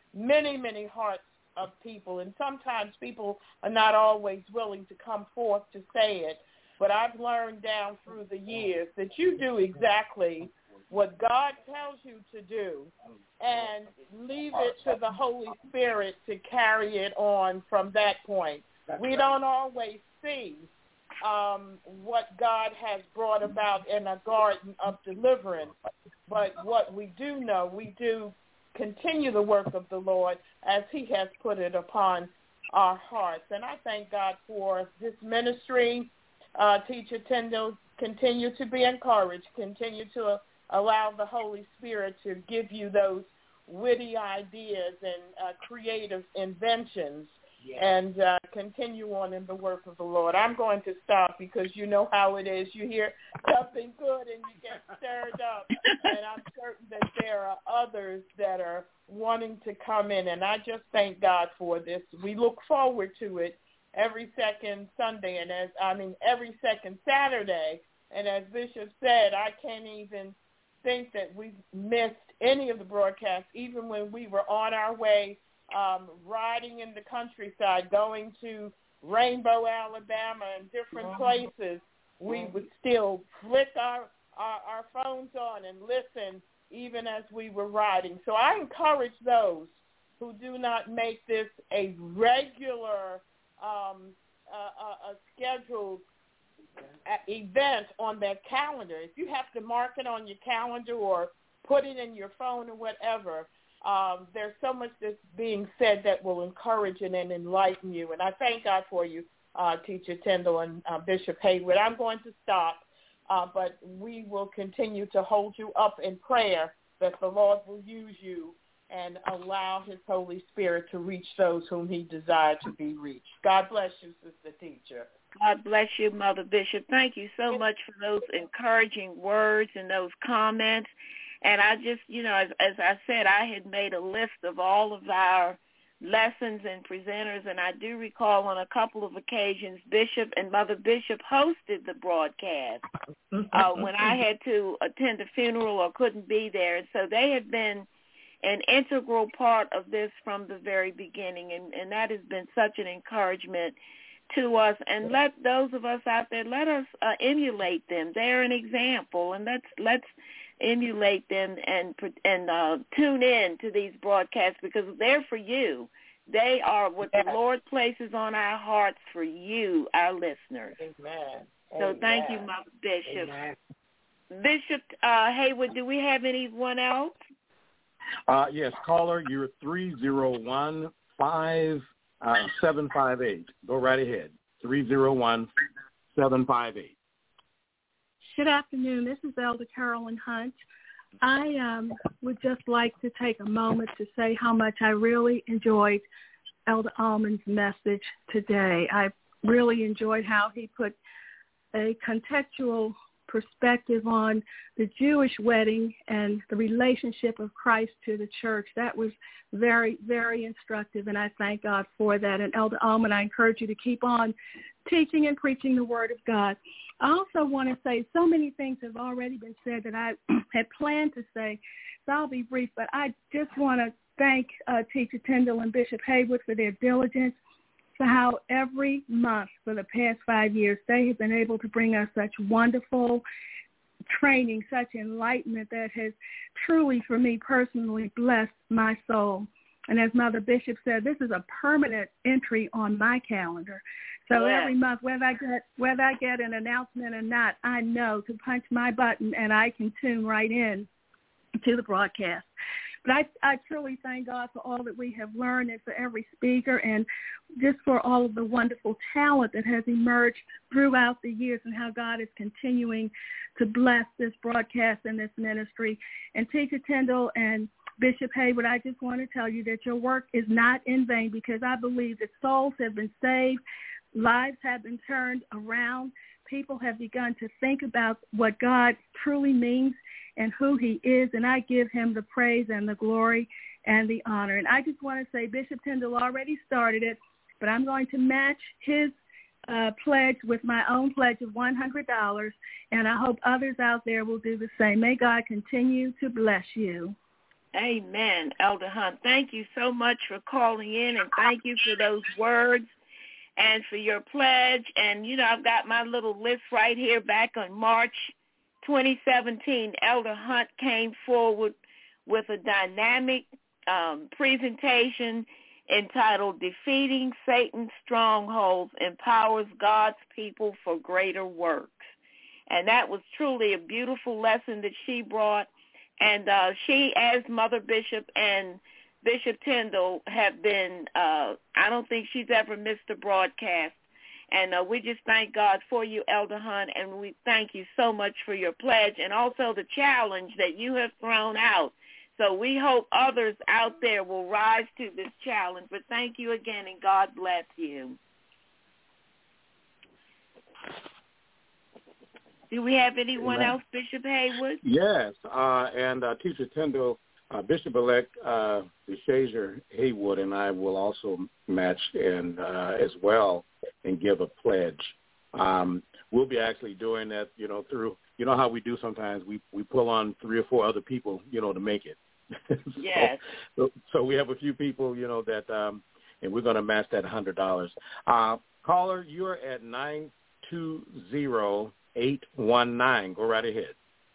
many, many hearts of people. And sometimes people are not always willing to come forth to say it. But I've learned down through the years that you do exactly what God tells you to do and leave it to the Holy Spirit to carry it on from that point. We don't always see um, what God has brought about in a garden of deliverance, but what we do know, we do continue the work of the Lord as he has put it upon our hearts. And I thank God for this ministry. Uh, Teacher Tyndall, continue to be encouraged. Continue to uh, allow the Holy Spirit to give you those witty ideas and uh, creative inventions, yeah. and uh, continue on in the work of the Lord. I'm going to stop because you know how it is. You hear something good and you get stirred up, and I'm certain that there are others that are wanting to come in, and I just thank God for this. We look forward to it every second Sunday, and as I mean every second Saturday. And as Bishop said, I can't even think that we've missed any of the broadcasts, even when we were on our way um, riding in the countryside, going to Rainbow, Alabama, and different places. We would still flick our, our, our phones on and listen even as we were riding. So I encourage those who do not make this a regular Um, a, a scheduled event on their calendar. If you have to mark it on your calendar or put it in your phone or whatever, um, there's so much that's being said that will encourage and enlighten you. And I thank God for you, uh, Teacher Tyndall and uh, Bishop Haywood. I'm going to stop, uh, but we will continue to hold you up in prayer that the Lord will use you and allow his Holy Spirit to reach those whom he desired to be reached. God bless you, Sister Teacher. God bless you, Mother Bishop. Thank you so much for those encouraging words and those comments. And I just, you know, as, as I said, I had made a list of all of our lessons and presenters, and I do recall on a couple of occasions Bishop and Mother Bishop hosted the broadcast uh, when I had to attend a funeral or couldn't be there. And so they have been an integral part of this from the very beginning, and, and that has been such an encouragement to us. And let those of us out there, let us uh, emulate them. They're an example, and let's let's emulate them and and uh, tune in to these broadcasts because they're for you. They are what the Lord places on our hearts for you, our listeners. Amen. So Amen. Thank you, Mother Bishop. Amen. Bishop uh, Haywood, do we have anyone else? Uh, yes, caller, you're three zero one, five seven five eight. Go right ahead, three zero one, seven five eight. Good afternoon. This is Elder Carolyn Hunt. I um, would just like to take a moment to say how much I really enjoyed Elder Allman's message today. I really enjoyed how he put a contextual perspective on the Jewish wedding and the relationship of Christ to the church. That was very, very instructive, and I thank God for that. And Elder Allman, I encourage you to keep on teaching and preaching the Word of God. I also want to say so many things have already been said that I had planned to say, so I'll be brief, but I just want to thank uh, Teacher Tyndall and Bishop Haywood for their diligence, for how every month for the past five years they have been able to bring us such wonderful training, such enlightenment that has truly, for me personally, blessed my soul. And as Mother Bishop said, this is a permanent entry on my calendar. So yeah. every month, whether I get whether I get an announcement or not, I know to punch my button and I can tune right in to the broadcast. But I, I truly thank God for all that we have learned and for every speaker and just for all of the wonderful talent that has emerged throughout the years and how God is continuing to bless this broadcast and this ministry. And Teacher Tyndall and Bishop Haywood, I just want to tell you that your work is not in vain because I believe that souls have been saved, lives have been turned around, people have begun to think about what God truly means and who he is, and I give him the praise and the glory and the honor. And I just want to say Bishop Tyndall already started it, but I'm going to match his uh, pledge with my own pledge of one hundred dollars, and I hope others out there will do the same. May God continue to bless you. Amen, Elder Hunt. Thank you so much for calling in, and thank you for those words and for your pledge. And, you know, I've got my little list right here. Back on March twenty seventeen, Elder Hunt came forward with a dynamic um, presentation entitled Defeating Satan's Strongholds Empowers God's People for Greater Works. And that was truly a beautiful lesson that she brought. And uh, she, as Mother Bishop and Bishop Tyndall, have been, uh, I don't think she's ever missed a broadcast. And uh, we just thank God for you, Elder Hunt, and we thank you so much for your pledge and also the challenge that you have thrown out. So we hope others out there will rise to this challenge. But thank you again, and God bless you. Do we have anyone Amen. else, Bishop Haywood? Yes, uh, and uh, Teacher Tyndall, uh, Bishop-elect uh, DeShazer Haywood and I will also match in uh, as well and give a pledge. Um, we'll be actually doing that, you know, through, you know how we do sometimes. We, we pull on three or four other people, you know, to make it. so, Yes. So, so we have a few people, you know, that, um, and we're going to match that one hundred dollars. Uh, caller, you're at nine two zero eight one nine. Go right ahead.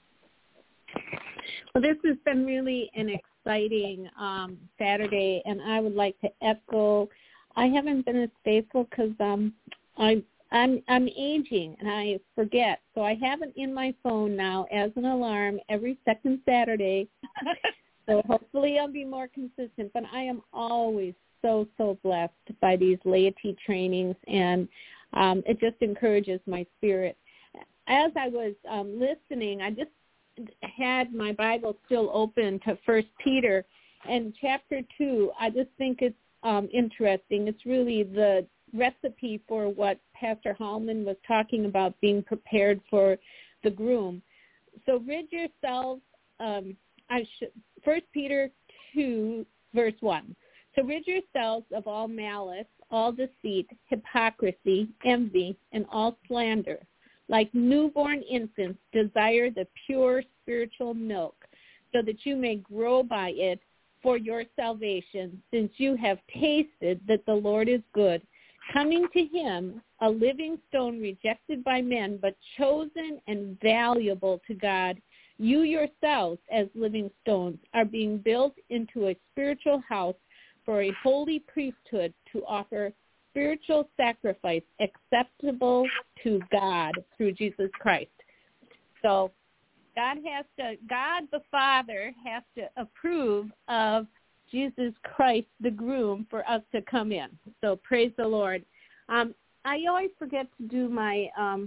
Well, this has been really an exciting um, Saturday, and I would like to echo. I haven't been as faithful because um, I'm I'm I'm aging and I forget, so I have it in my phone now as an alarm every second Saturday. So hopefully I'll be more consistent. But I am always so so blessed by these laity trainings, and um, it just encourages my spirit. As I was um, listening, I just had my Bible still open to First Peter, and chapter two. I just think it's um, interesting. It's really the recipe for what Pastor Hallman was talking about, being prepared for the groom. So rid yourselves. Um, I should First Peter two, verse one. So rid yourselves of all malice, all deceit, hypocrisy, envy, and all slander. Like newborn infants, desire the pure spiritual milk, so that you may grow by it for your salvation, since you have tasted that the Lord is good. Coming to him, a living stone rejected by men, but chosen and valuable to God, you yourselves, as living stones, are being built into a spiritual house for a holy priesthood to offer spiritual sacrifice acceptable to God through Jesus Christ. So God has to, God the Father has to approve of Jesus Christ, the groom, for us to come in. So praise the Lord. Um, I always forget to do my um,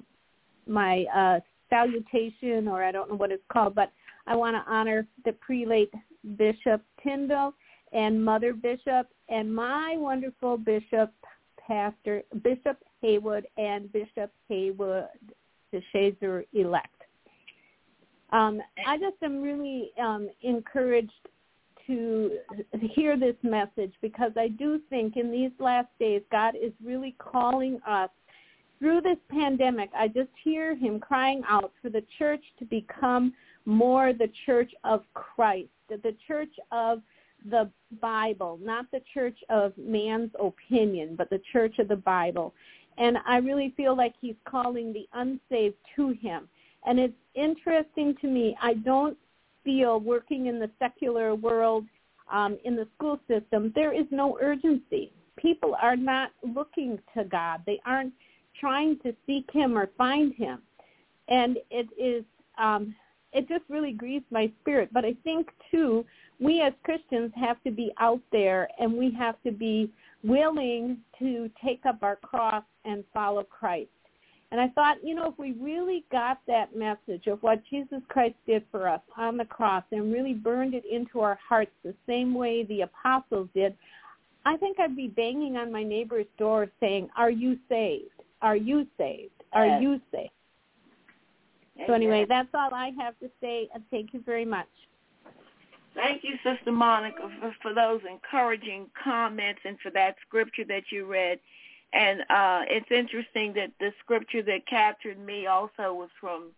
my uh, salutation, or I don't know what it's called, but I want to honor the prelate Bishop Tyndall and Mother Bishop and my wonderful Bishop, Pastor Bishop Haywood and Bishop Haywood, the DeShazer-elect. Um, I just am really um, encouraged to hear this message, because I do think in these last days God is really calling us through this pandemic. I just hear him crying out for the church to become more the church of Christ, the church of the Bible, not the church of man's opinion, but the church of the Bible. And I really feel like he's calling the unsaved to him. And it's interesting to me, I don't feel, working in the secular world, um, in the school system, there is no urgency. People are not looking to God. They aren't trying to seek him or find him. And it is, um, it just really grieves my spirit. But I think, too, we as Christians have to be out there, and we have to be willing to take up our cross and follow Christ. And I thought, you know, if we really got that message of what Jesus Christ did for us on the cross and really burned it into our hearts the same way the apostles did, I think I'd be banging on my neighbor's door saying, are you saved? Are you saved? Are Yes. you saved? Amen. So anyway, that's all I have to say, and thank you very much. Thank you, Sister Monica, for, for those encouraging comments and for that scripture that you read. And uh, it's interesting that the scripture that captured me also was from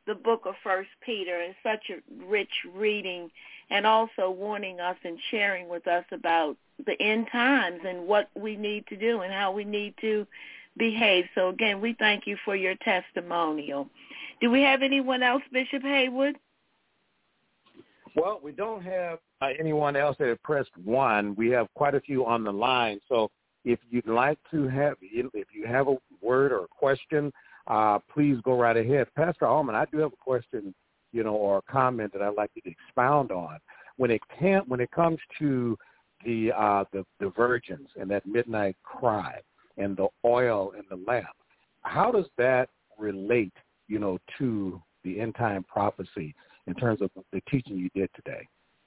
the book of First Peter, and such a rich reading, and also warning us and sharing with us about the end times and what we need to do and how we need to behave. So, again, we thank you for your testimonial. Do we have anyone else, Bishop Haywood? Well, we don't have uh, anyone else that have pressed one. We have quite a few on the line. So if you'd like to have, if you have a word or a question, uh, please go right ahead. Pastor Allman, I do have a question, you know, or a comment that I'd like you to expound on. When it can, when it comes to the uh, the, the virgins and that midnight cry and the oil in the lamp, how does that relate, you know, to the end time prophecy in terms of the teaching you did today?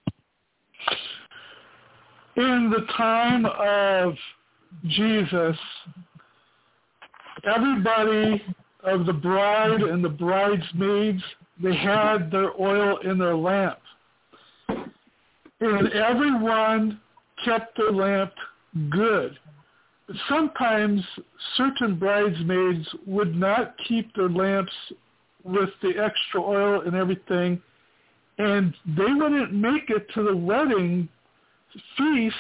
In the time of Jesus, everybody of the bride and the bridesmaids, they had their oil in their lamp. And everyone kept their lamp good. But sometimes certain bridesmaids would not keep their lamps with the extra oil and everything, and they wouldn't make it to the wedding feast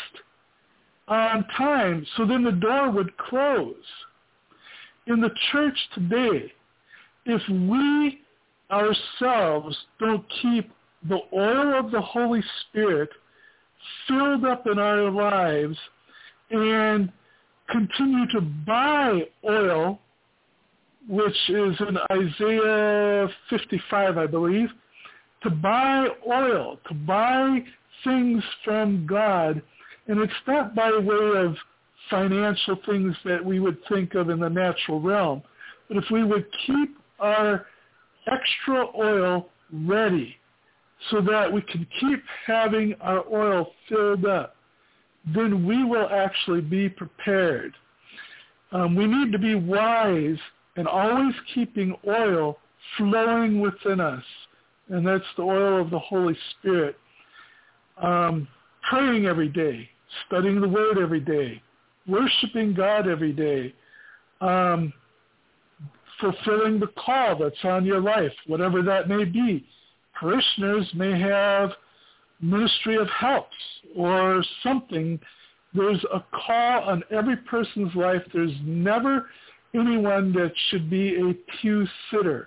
on time, so then the door would close. In the church today, if we ourselves don't keep the oil of the Holy Spirit filled up in our lives and continue to buy oil, which is in Isaiah fifty-five, I believe, to buy oil, to buy things from God. And it's not by way of financial things that we would think of in the natural realm. But if we would keep our extra oil ready so that we can keep having our oil filled up, then we will actually be prepared. Um, we need to be wise and always keeping oil flowing within us. And that's the oil of the Holy Spirit. Um, praying every day, studying the Word every day, worshiping God every day, um, fulfilling the call that's on your life, whatever that may be. Parishioners may have ministry of helps or something. There's a call on every person's life. There's never anyone that should be a pew sitter.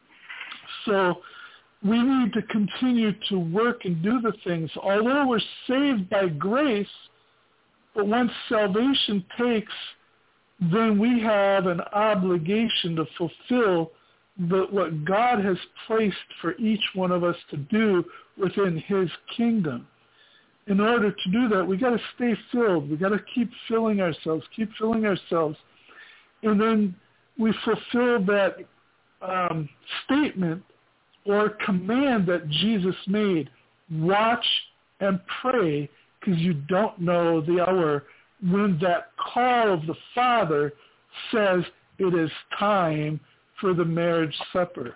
So we need to continue to work and do the things. Although we're saved by grace, but once salvation takes, then we have an obligation to fulfill the, what God has placed for each one of us to do within his kingdom. In order to do that, we got to stay filled. We got to keep filling ourselves, keep filling ourselves. And then we fulfill that um, statement or command that Jesus made. Watch and pray, because you don't know the hour when that call of the Father says it is time for the marriage supper.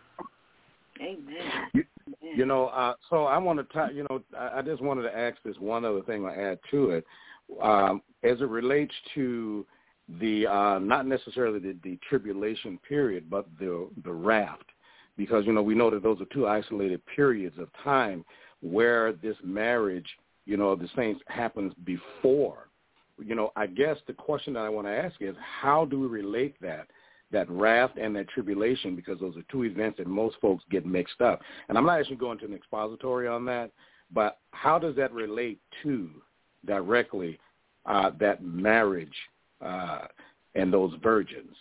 Amen. You, you know, uh, so I want to, t- you know, I, I just wanted to ask this one other thing I add to it, um, as it relates to the uh, not necessarily the, the tribulation period, but the the raft, because you know we know that those are two isolated periods of time where this marriage, you know, the saints happens before. You know, I guess the question that I want to ask is, how do we relate that, that raft and that tribulation, because those are two events that most folks get mixed up. And I'm not actually going to an expository on that, but how does that relate to directly uh, that marriage uh, and those virgins?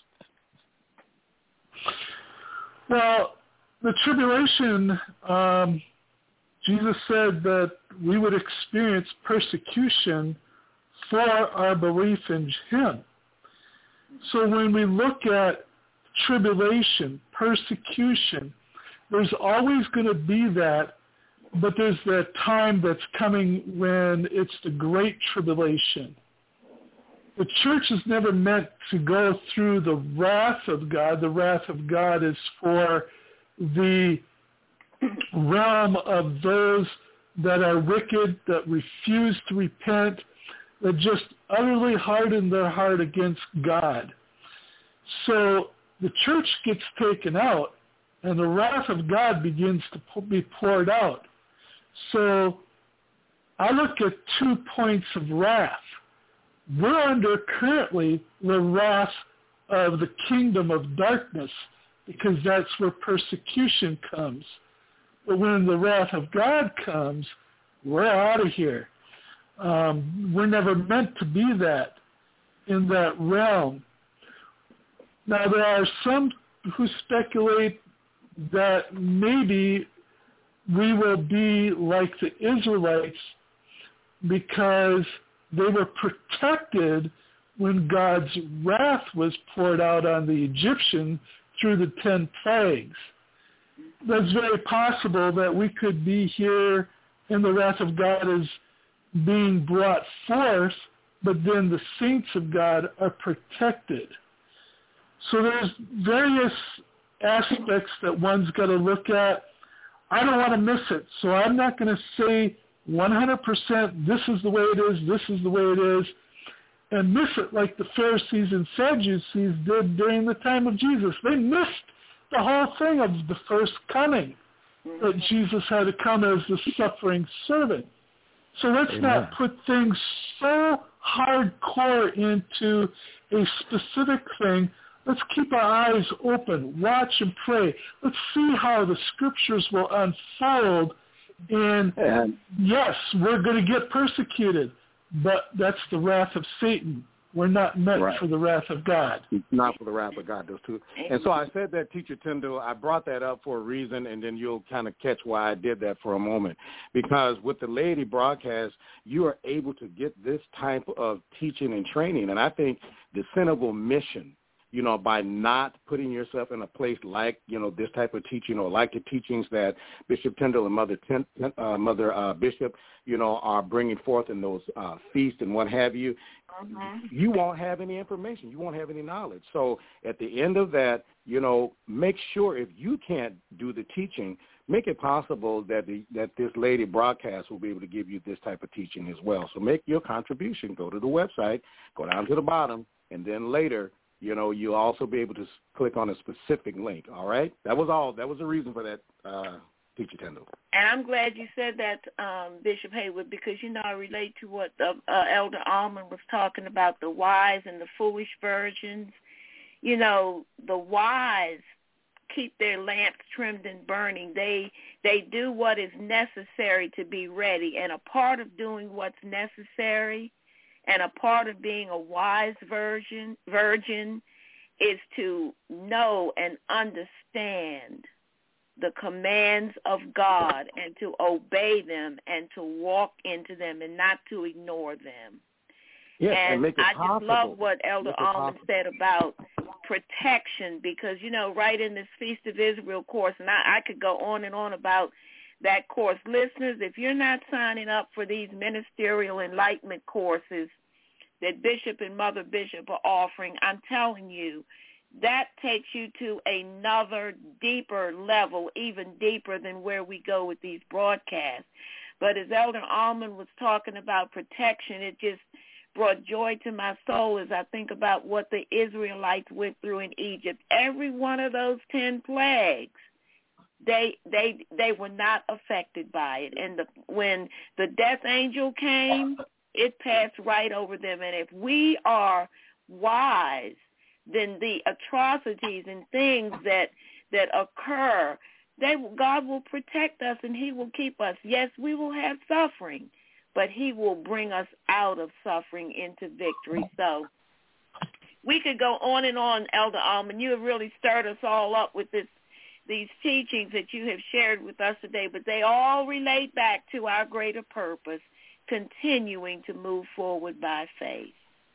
Well, the tribulation, um, Jesus said that we would experience persecution for our belief in him. So when we look at tribulation, persecution, there's always going to be that, but there's that time that's coming when it's the great tribulation. The church is never meant to go through the wrath of God. The wrath of God is for the realm of those that are wicked, that refuse to repent, that just utterly harden their heart against God. So the church gets taken out, and the wrath of God begins to be poured out. So I look at two points of wrath. We're under currently the wrath of the kingdom of darkness, because that's where persecution comes. But when the wrath of God comes, we're out of here. Um, we're never meant to be that, in that realm. Now, there are some who speculate that maybe we will be like the Israelites because they were protected when God's wrath was poured out on the Egyptian through the ten plagues. That's very possible that we could be here and the wrath of God is being brought forth, but then the saints of God are protected. So there's various aspects that one's got to look at. I don't want to miss it, so I'm not going to say one hundred percent this is the way it is, this is the way it is, and miss it like the Pharisees and Sadducees did during the time of Jesus. They missed the whole thing of the first coming, that Jesus had to come as the suffering servant. So let's Amen. Not put things so hardcore into a specific thing. Let's keep our eyes open, watch and pray. Let's see how the scriptures will unfold. And, and yes, we're going to get persecuted, but that's the wrath of Satan. We're not meant right. for the wrath of God. Not for the wrath of God, those two. And so I said that, Teacher Tyndall, I brought that up for a reason, and then you'll kind of catch why I did that for a moment. Because with the Laity broadcast, you are able to get this type of teaching and training. And I think the Centerville mission, you know, by not putting yourself in a place like, you know, this type of teaching or like the teachings that Bishop Tyndall and Mother Ten, uh, Mother uh, Bishop, you know, are bringing forth in those uh, feasts and what have you, mm-hmm. you won't have any information. You won't have any knowledge. So at the end of that, you know, make sure if you can't do the teaching, make it possible that the, that this lady broadcast will be able to give you this type of teaching as well. So make your contribution. Go to the website, go down to the bottom, and then later, you know, you'll also be able to click on a specific link, all right? That was all. That was the reason for that, uh, Teacher Tyndall. And I'm glad you said that, um, Bishop Haywood, because, you know, I relate to what the, uh, Elder Almond was talking about, the wise and the foolish virgins. You know, the wise keep their lamps trimmed and burning. They they do what is necessary to be ready, and a part of doing what's necessary and a part of being a wise virgin, virgin is to know and understand the commands of God and to obey them and to walk into them and not to ignore them. Yes, and and make it I possible. just love what Elder Almond possible. said about protection, because, you know, right in this Feast of Israel course, and I, I could go on and on about that course. Listeners, if you're not signing up for these ministerial enlightenment courses that Bishop and Mother Bishop are offering, I'm telling you, that takes you to another deeper level, even deeper than where we go with these broadcasts. But as Elder Almond was talking about protection, it just brought joy to my soul as I think about what the Israelites went through in Egypt. Every one of those ten plagues, They they they were not affected by it. And the, when the death angel came, it passed right over them. And if we are wise, then the atrocities and things that that occur, they God will protect us and he will keep us. Yes, we will have suffering, but he will bring us out of suffering into victory. So we could go on and on, Elder Almond. You have really stirred us all up with this these teachings that you have shared with us today, but they all relate back to our greater purpose, continuing to move forward by faith.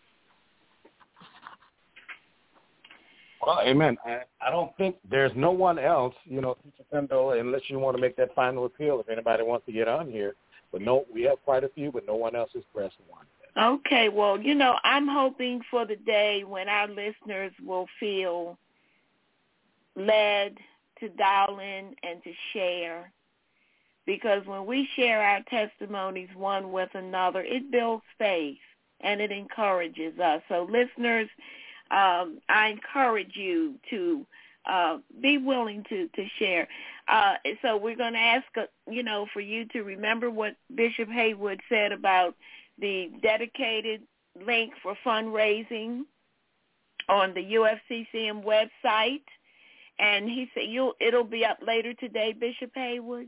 Well, amen. I, I don't think there's no one else, you know, Teacher Tyndall, unless you want to make that final appeal, if anybody wants to get on here. But no, we have quite a few, but no one else has pressed one. Okay, well, you know, I'm hoping for the day when our listeners will feel led to dial in and to share, because when we share our testimonies one with another, it builds faith and it encourages us. So listeners, um, I encourage you to uh, be willing to, to share. Uh, so we're going to ask, uh, you know, for you to remember what Bishop Haywood said about the dedicated link for fundraising on the U F C C M website. And he said you'll, it'll be up later today, Bishop Haywood?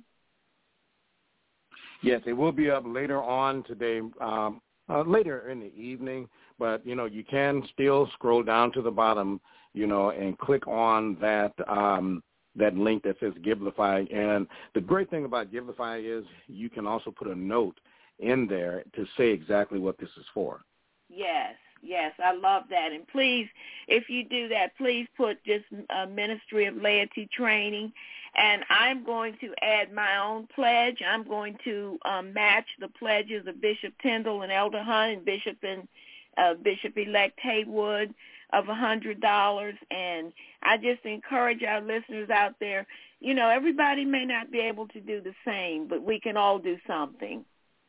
Yes, it will be up later on today, um, uh, later in the evening. But, you know, you can still scroll down to the bottom, you know, and click on that um, that link that says Givelify. And the great thing about Givelify is you can also put a note in there to say exactly what this is for. Yes. Yes, I love that. And please, if you do that, please put just uh, Ministry of Laity Training. And I'm going to add my own pledge. I'm going to um, match the pledges of Bishop Tyndall and Elder Hunt and Bishop and uh, Bishop-elect Haywood of one hundred dollars. And I just encourage our listeners out there, you know, everybody may not be able to do the same, but we can all do something.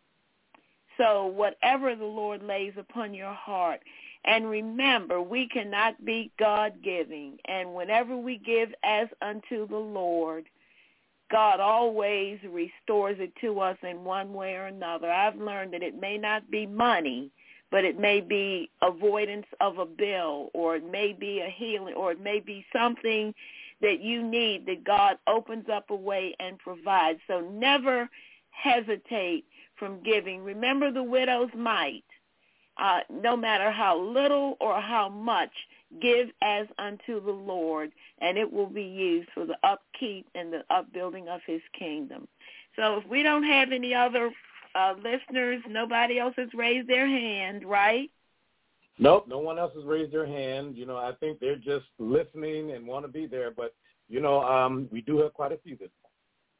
So whatever the Lord lays upon your heart, and remember, we cannot be God-giving. And whenever we give as unto the Lord, God always restores it to us in one way or another. I've learned that it may not be money, but it may be avoidance of a bill, or it may be a healing, or it may be something that you need that God opens up a way and provides. So never hesitate from giving. Remember the widow's mite. Uh, no matter how little or how much, give as unto the Lord, and it will be used for the upkeep and the upbuilding of his kingdom. So if we don't have any other uh, listeners, nobody else has raised their hand, right? Nope, no one else has raised their hand. You know, I think they're just listening and want to be there. But, you know, um, we do have quite a few this morning.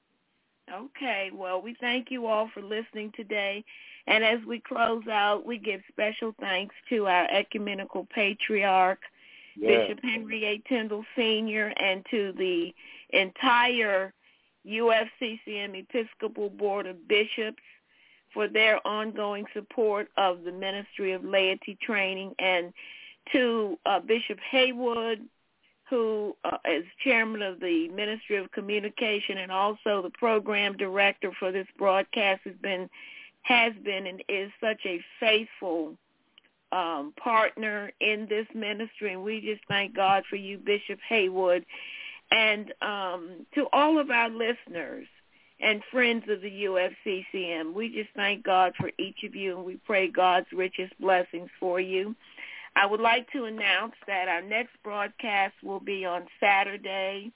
Okay, well, we thank you all for listening today. And as we close out, we give special thanks to our ecumenical patriarch, yeah. Bishop Henry A. Tyndall Senior, and to the entire U F C C M Episcopal Board of Bishops for their ongoing support of the Ministry of Laity Training, and to uh, Bishop Haywood, who uh, is chairman of the Ministry of Communication and also the program director for this broadcast, has been has been and is such a faithful um, partner in this ministry. And we just thank God for you, Bishop Haywood. And um, to all of our listeners and friends of the U F C C M, we just thank God for each of you, and we pray God's richest blessings for you. I would like to announce that our next broadcast will be on Saturday,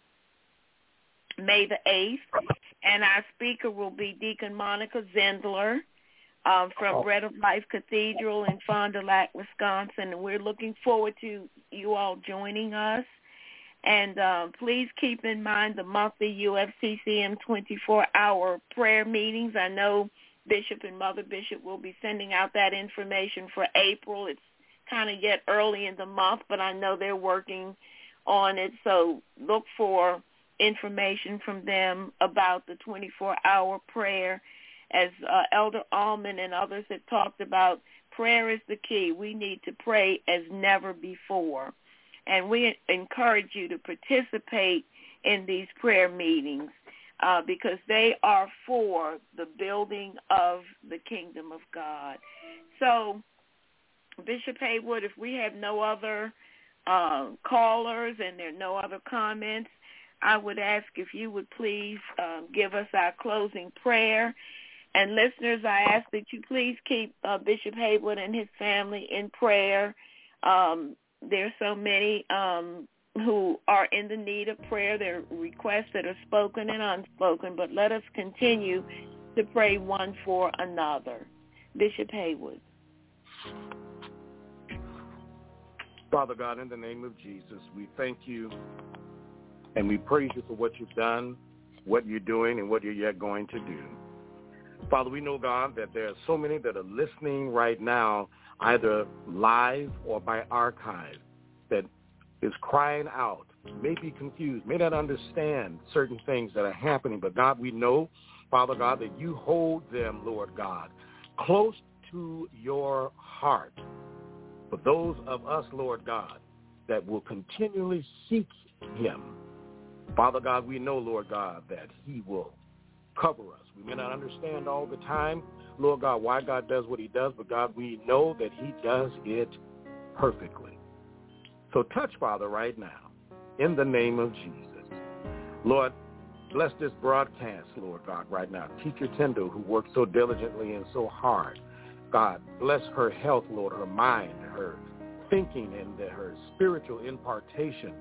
May the eighth, and our speaker will be Deacon Monica Zindler um, from oh. Bread of Life Cathedral in Fond du Lac, Wisconsin, and we're looking forward to you all joining us. And um, please keep in mind the monthly U F C C M twenty-four hour prayer meetings. I know Bishop and Mother Bishop will be sending out that information for April. It's kind of yet early in the month, but I know they're working on it. So look for information from them about the twenty-four hour prayer. As uh, Elder Allman and others have talked about, prayer is the key. We need to pray as never before. And we encourage you to participate in these prayer meetings uh, because they are for the building of the kingdom of God. So, Bishop Haywood, if we have no other uh, callers and there are no other comments, I would ask if you would please uh, give us our closing prayer. And listeners, I ask that you please keep uh, Bishop Haywood and his family in prayer. Um, there are so many um, who are in the need of prayer. There are requests that are spoken and unspoken, but let us continue to pray one for another. Bishop Haywood. Father God, in the name of Jesus, we thank you and we praise you for what you've done, what you're doing, and what you're yet going to do. Father, we know, God, that there are so many that are listening right now, either live or by archive, that is crying out, may be confused, may not understand certain things that are happening. But, God, we know, Father God, that you hold them, Lord God, close to your heart. For those of us, Lord God, that will continually seek him Father God, we know, Lord God, that he will cover us. We may not understand all the time, Lord God, why God does what he does, but God, we know that he does it perfectly. So touch, Father, right now, in the name of Jesus. Lord, bless this broadcast, Lord God, right now. Teacher Tyndall, who works so diligently and so hard. God, bless her health, Lord, her mind, her thinking, and her spiritual impartations,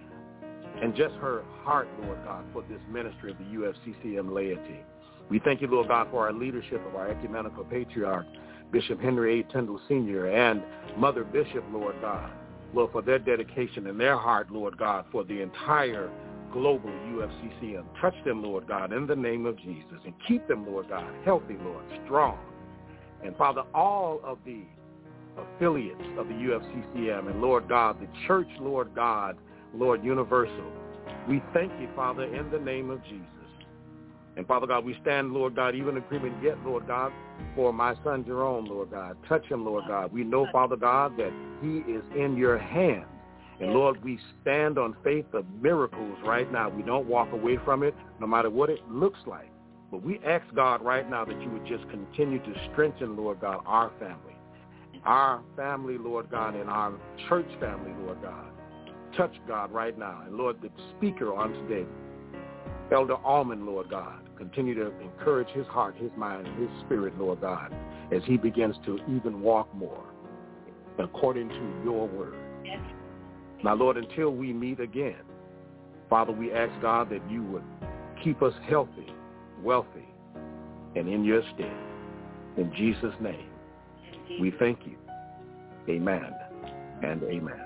and just her heart, Lord God, for this ministry of the U F C C M laity. We thank you, Lord God, for our leadership of our ecumenical patriarch, Bishop Henry A. Tyndall Senior, and Mother Bishop, Lord God, Lord, for their dedication and their heart, Lord God, for the entire global U F C C M. Touch them, Lord God, in the name of Jesus, and keep them, Lord God, healthy, Lord, strong. And, Father, all of the affiliates of the U F C C M and, Lord God, the church, Lord God, Lord, universal, we thank you, Father, in the name of Jesus. And, Father God, we stand, Lord God, even in agreement yet, Lord God, for my son Jerome, Lord God. Touch him, Lord God. We know, Father God, that he is in your hands. And, Lord, we stand on faith of miracles right now. We don't walk away from it, no matter what it looks like. But we ask, God, right now that you would just continue to strengthen, Lord God, our family. Our family, Lord God, and our church family, Lord God. Touch, God, right now. And, Lord, the speaker on today, Elder Allman, Lord God, continue to encourage his heart, his mind, and his spirit, Lord God, as he begins to even walk more according to your word. Yes. Now, Lord, until we meet again, Father, we ask, God, that you would keep us healthy, wealthy, and in your stead. In Jesus' name, we thank you. Amen and amen.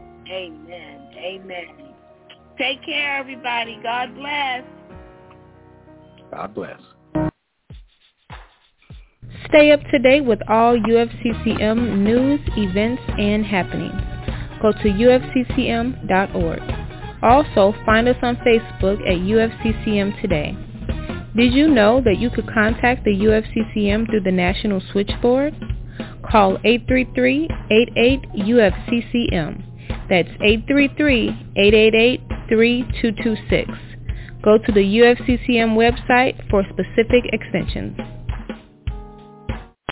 Amen. Amen. Take care, everybody. God bless. God bless. Stay up to date with all U F C C M news, events, and happenings. Go to U F C C M dot org. Also, find us on Facebook at U F C C M Today. Did you know that you could contact the U F C C M through the National Switchboard? Call eight three three, eight eight, U F C C M. That's eight three three, eight eight eight, three two two six. Go to the U F C C M website for specific extensions.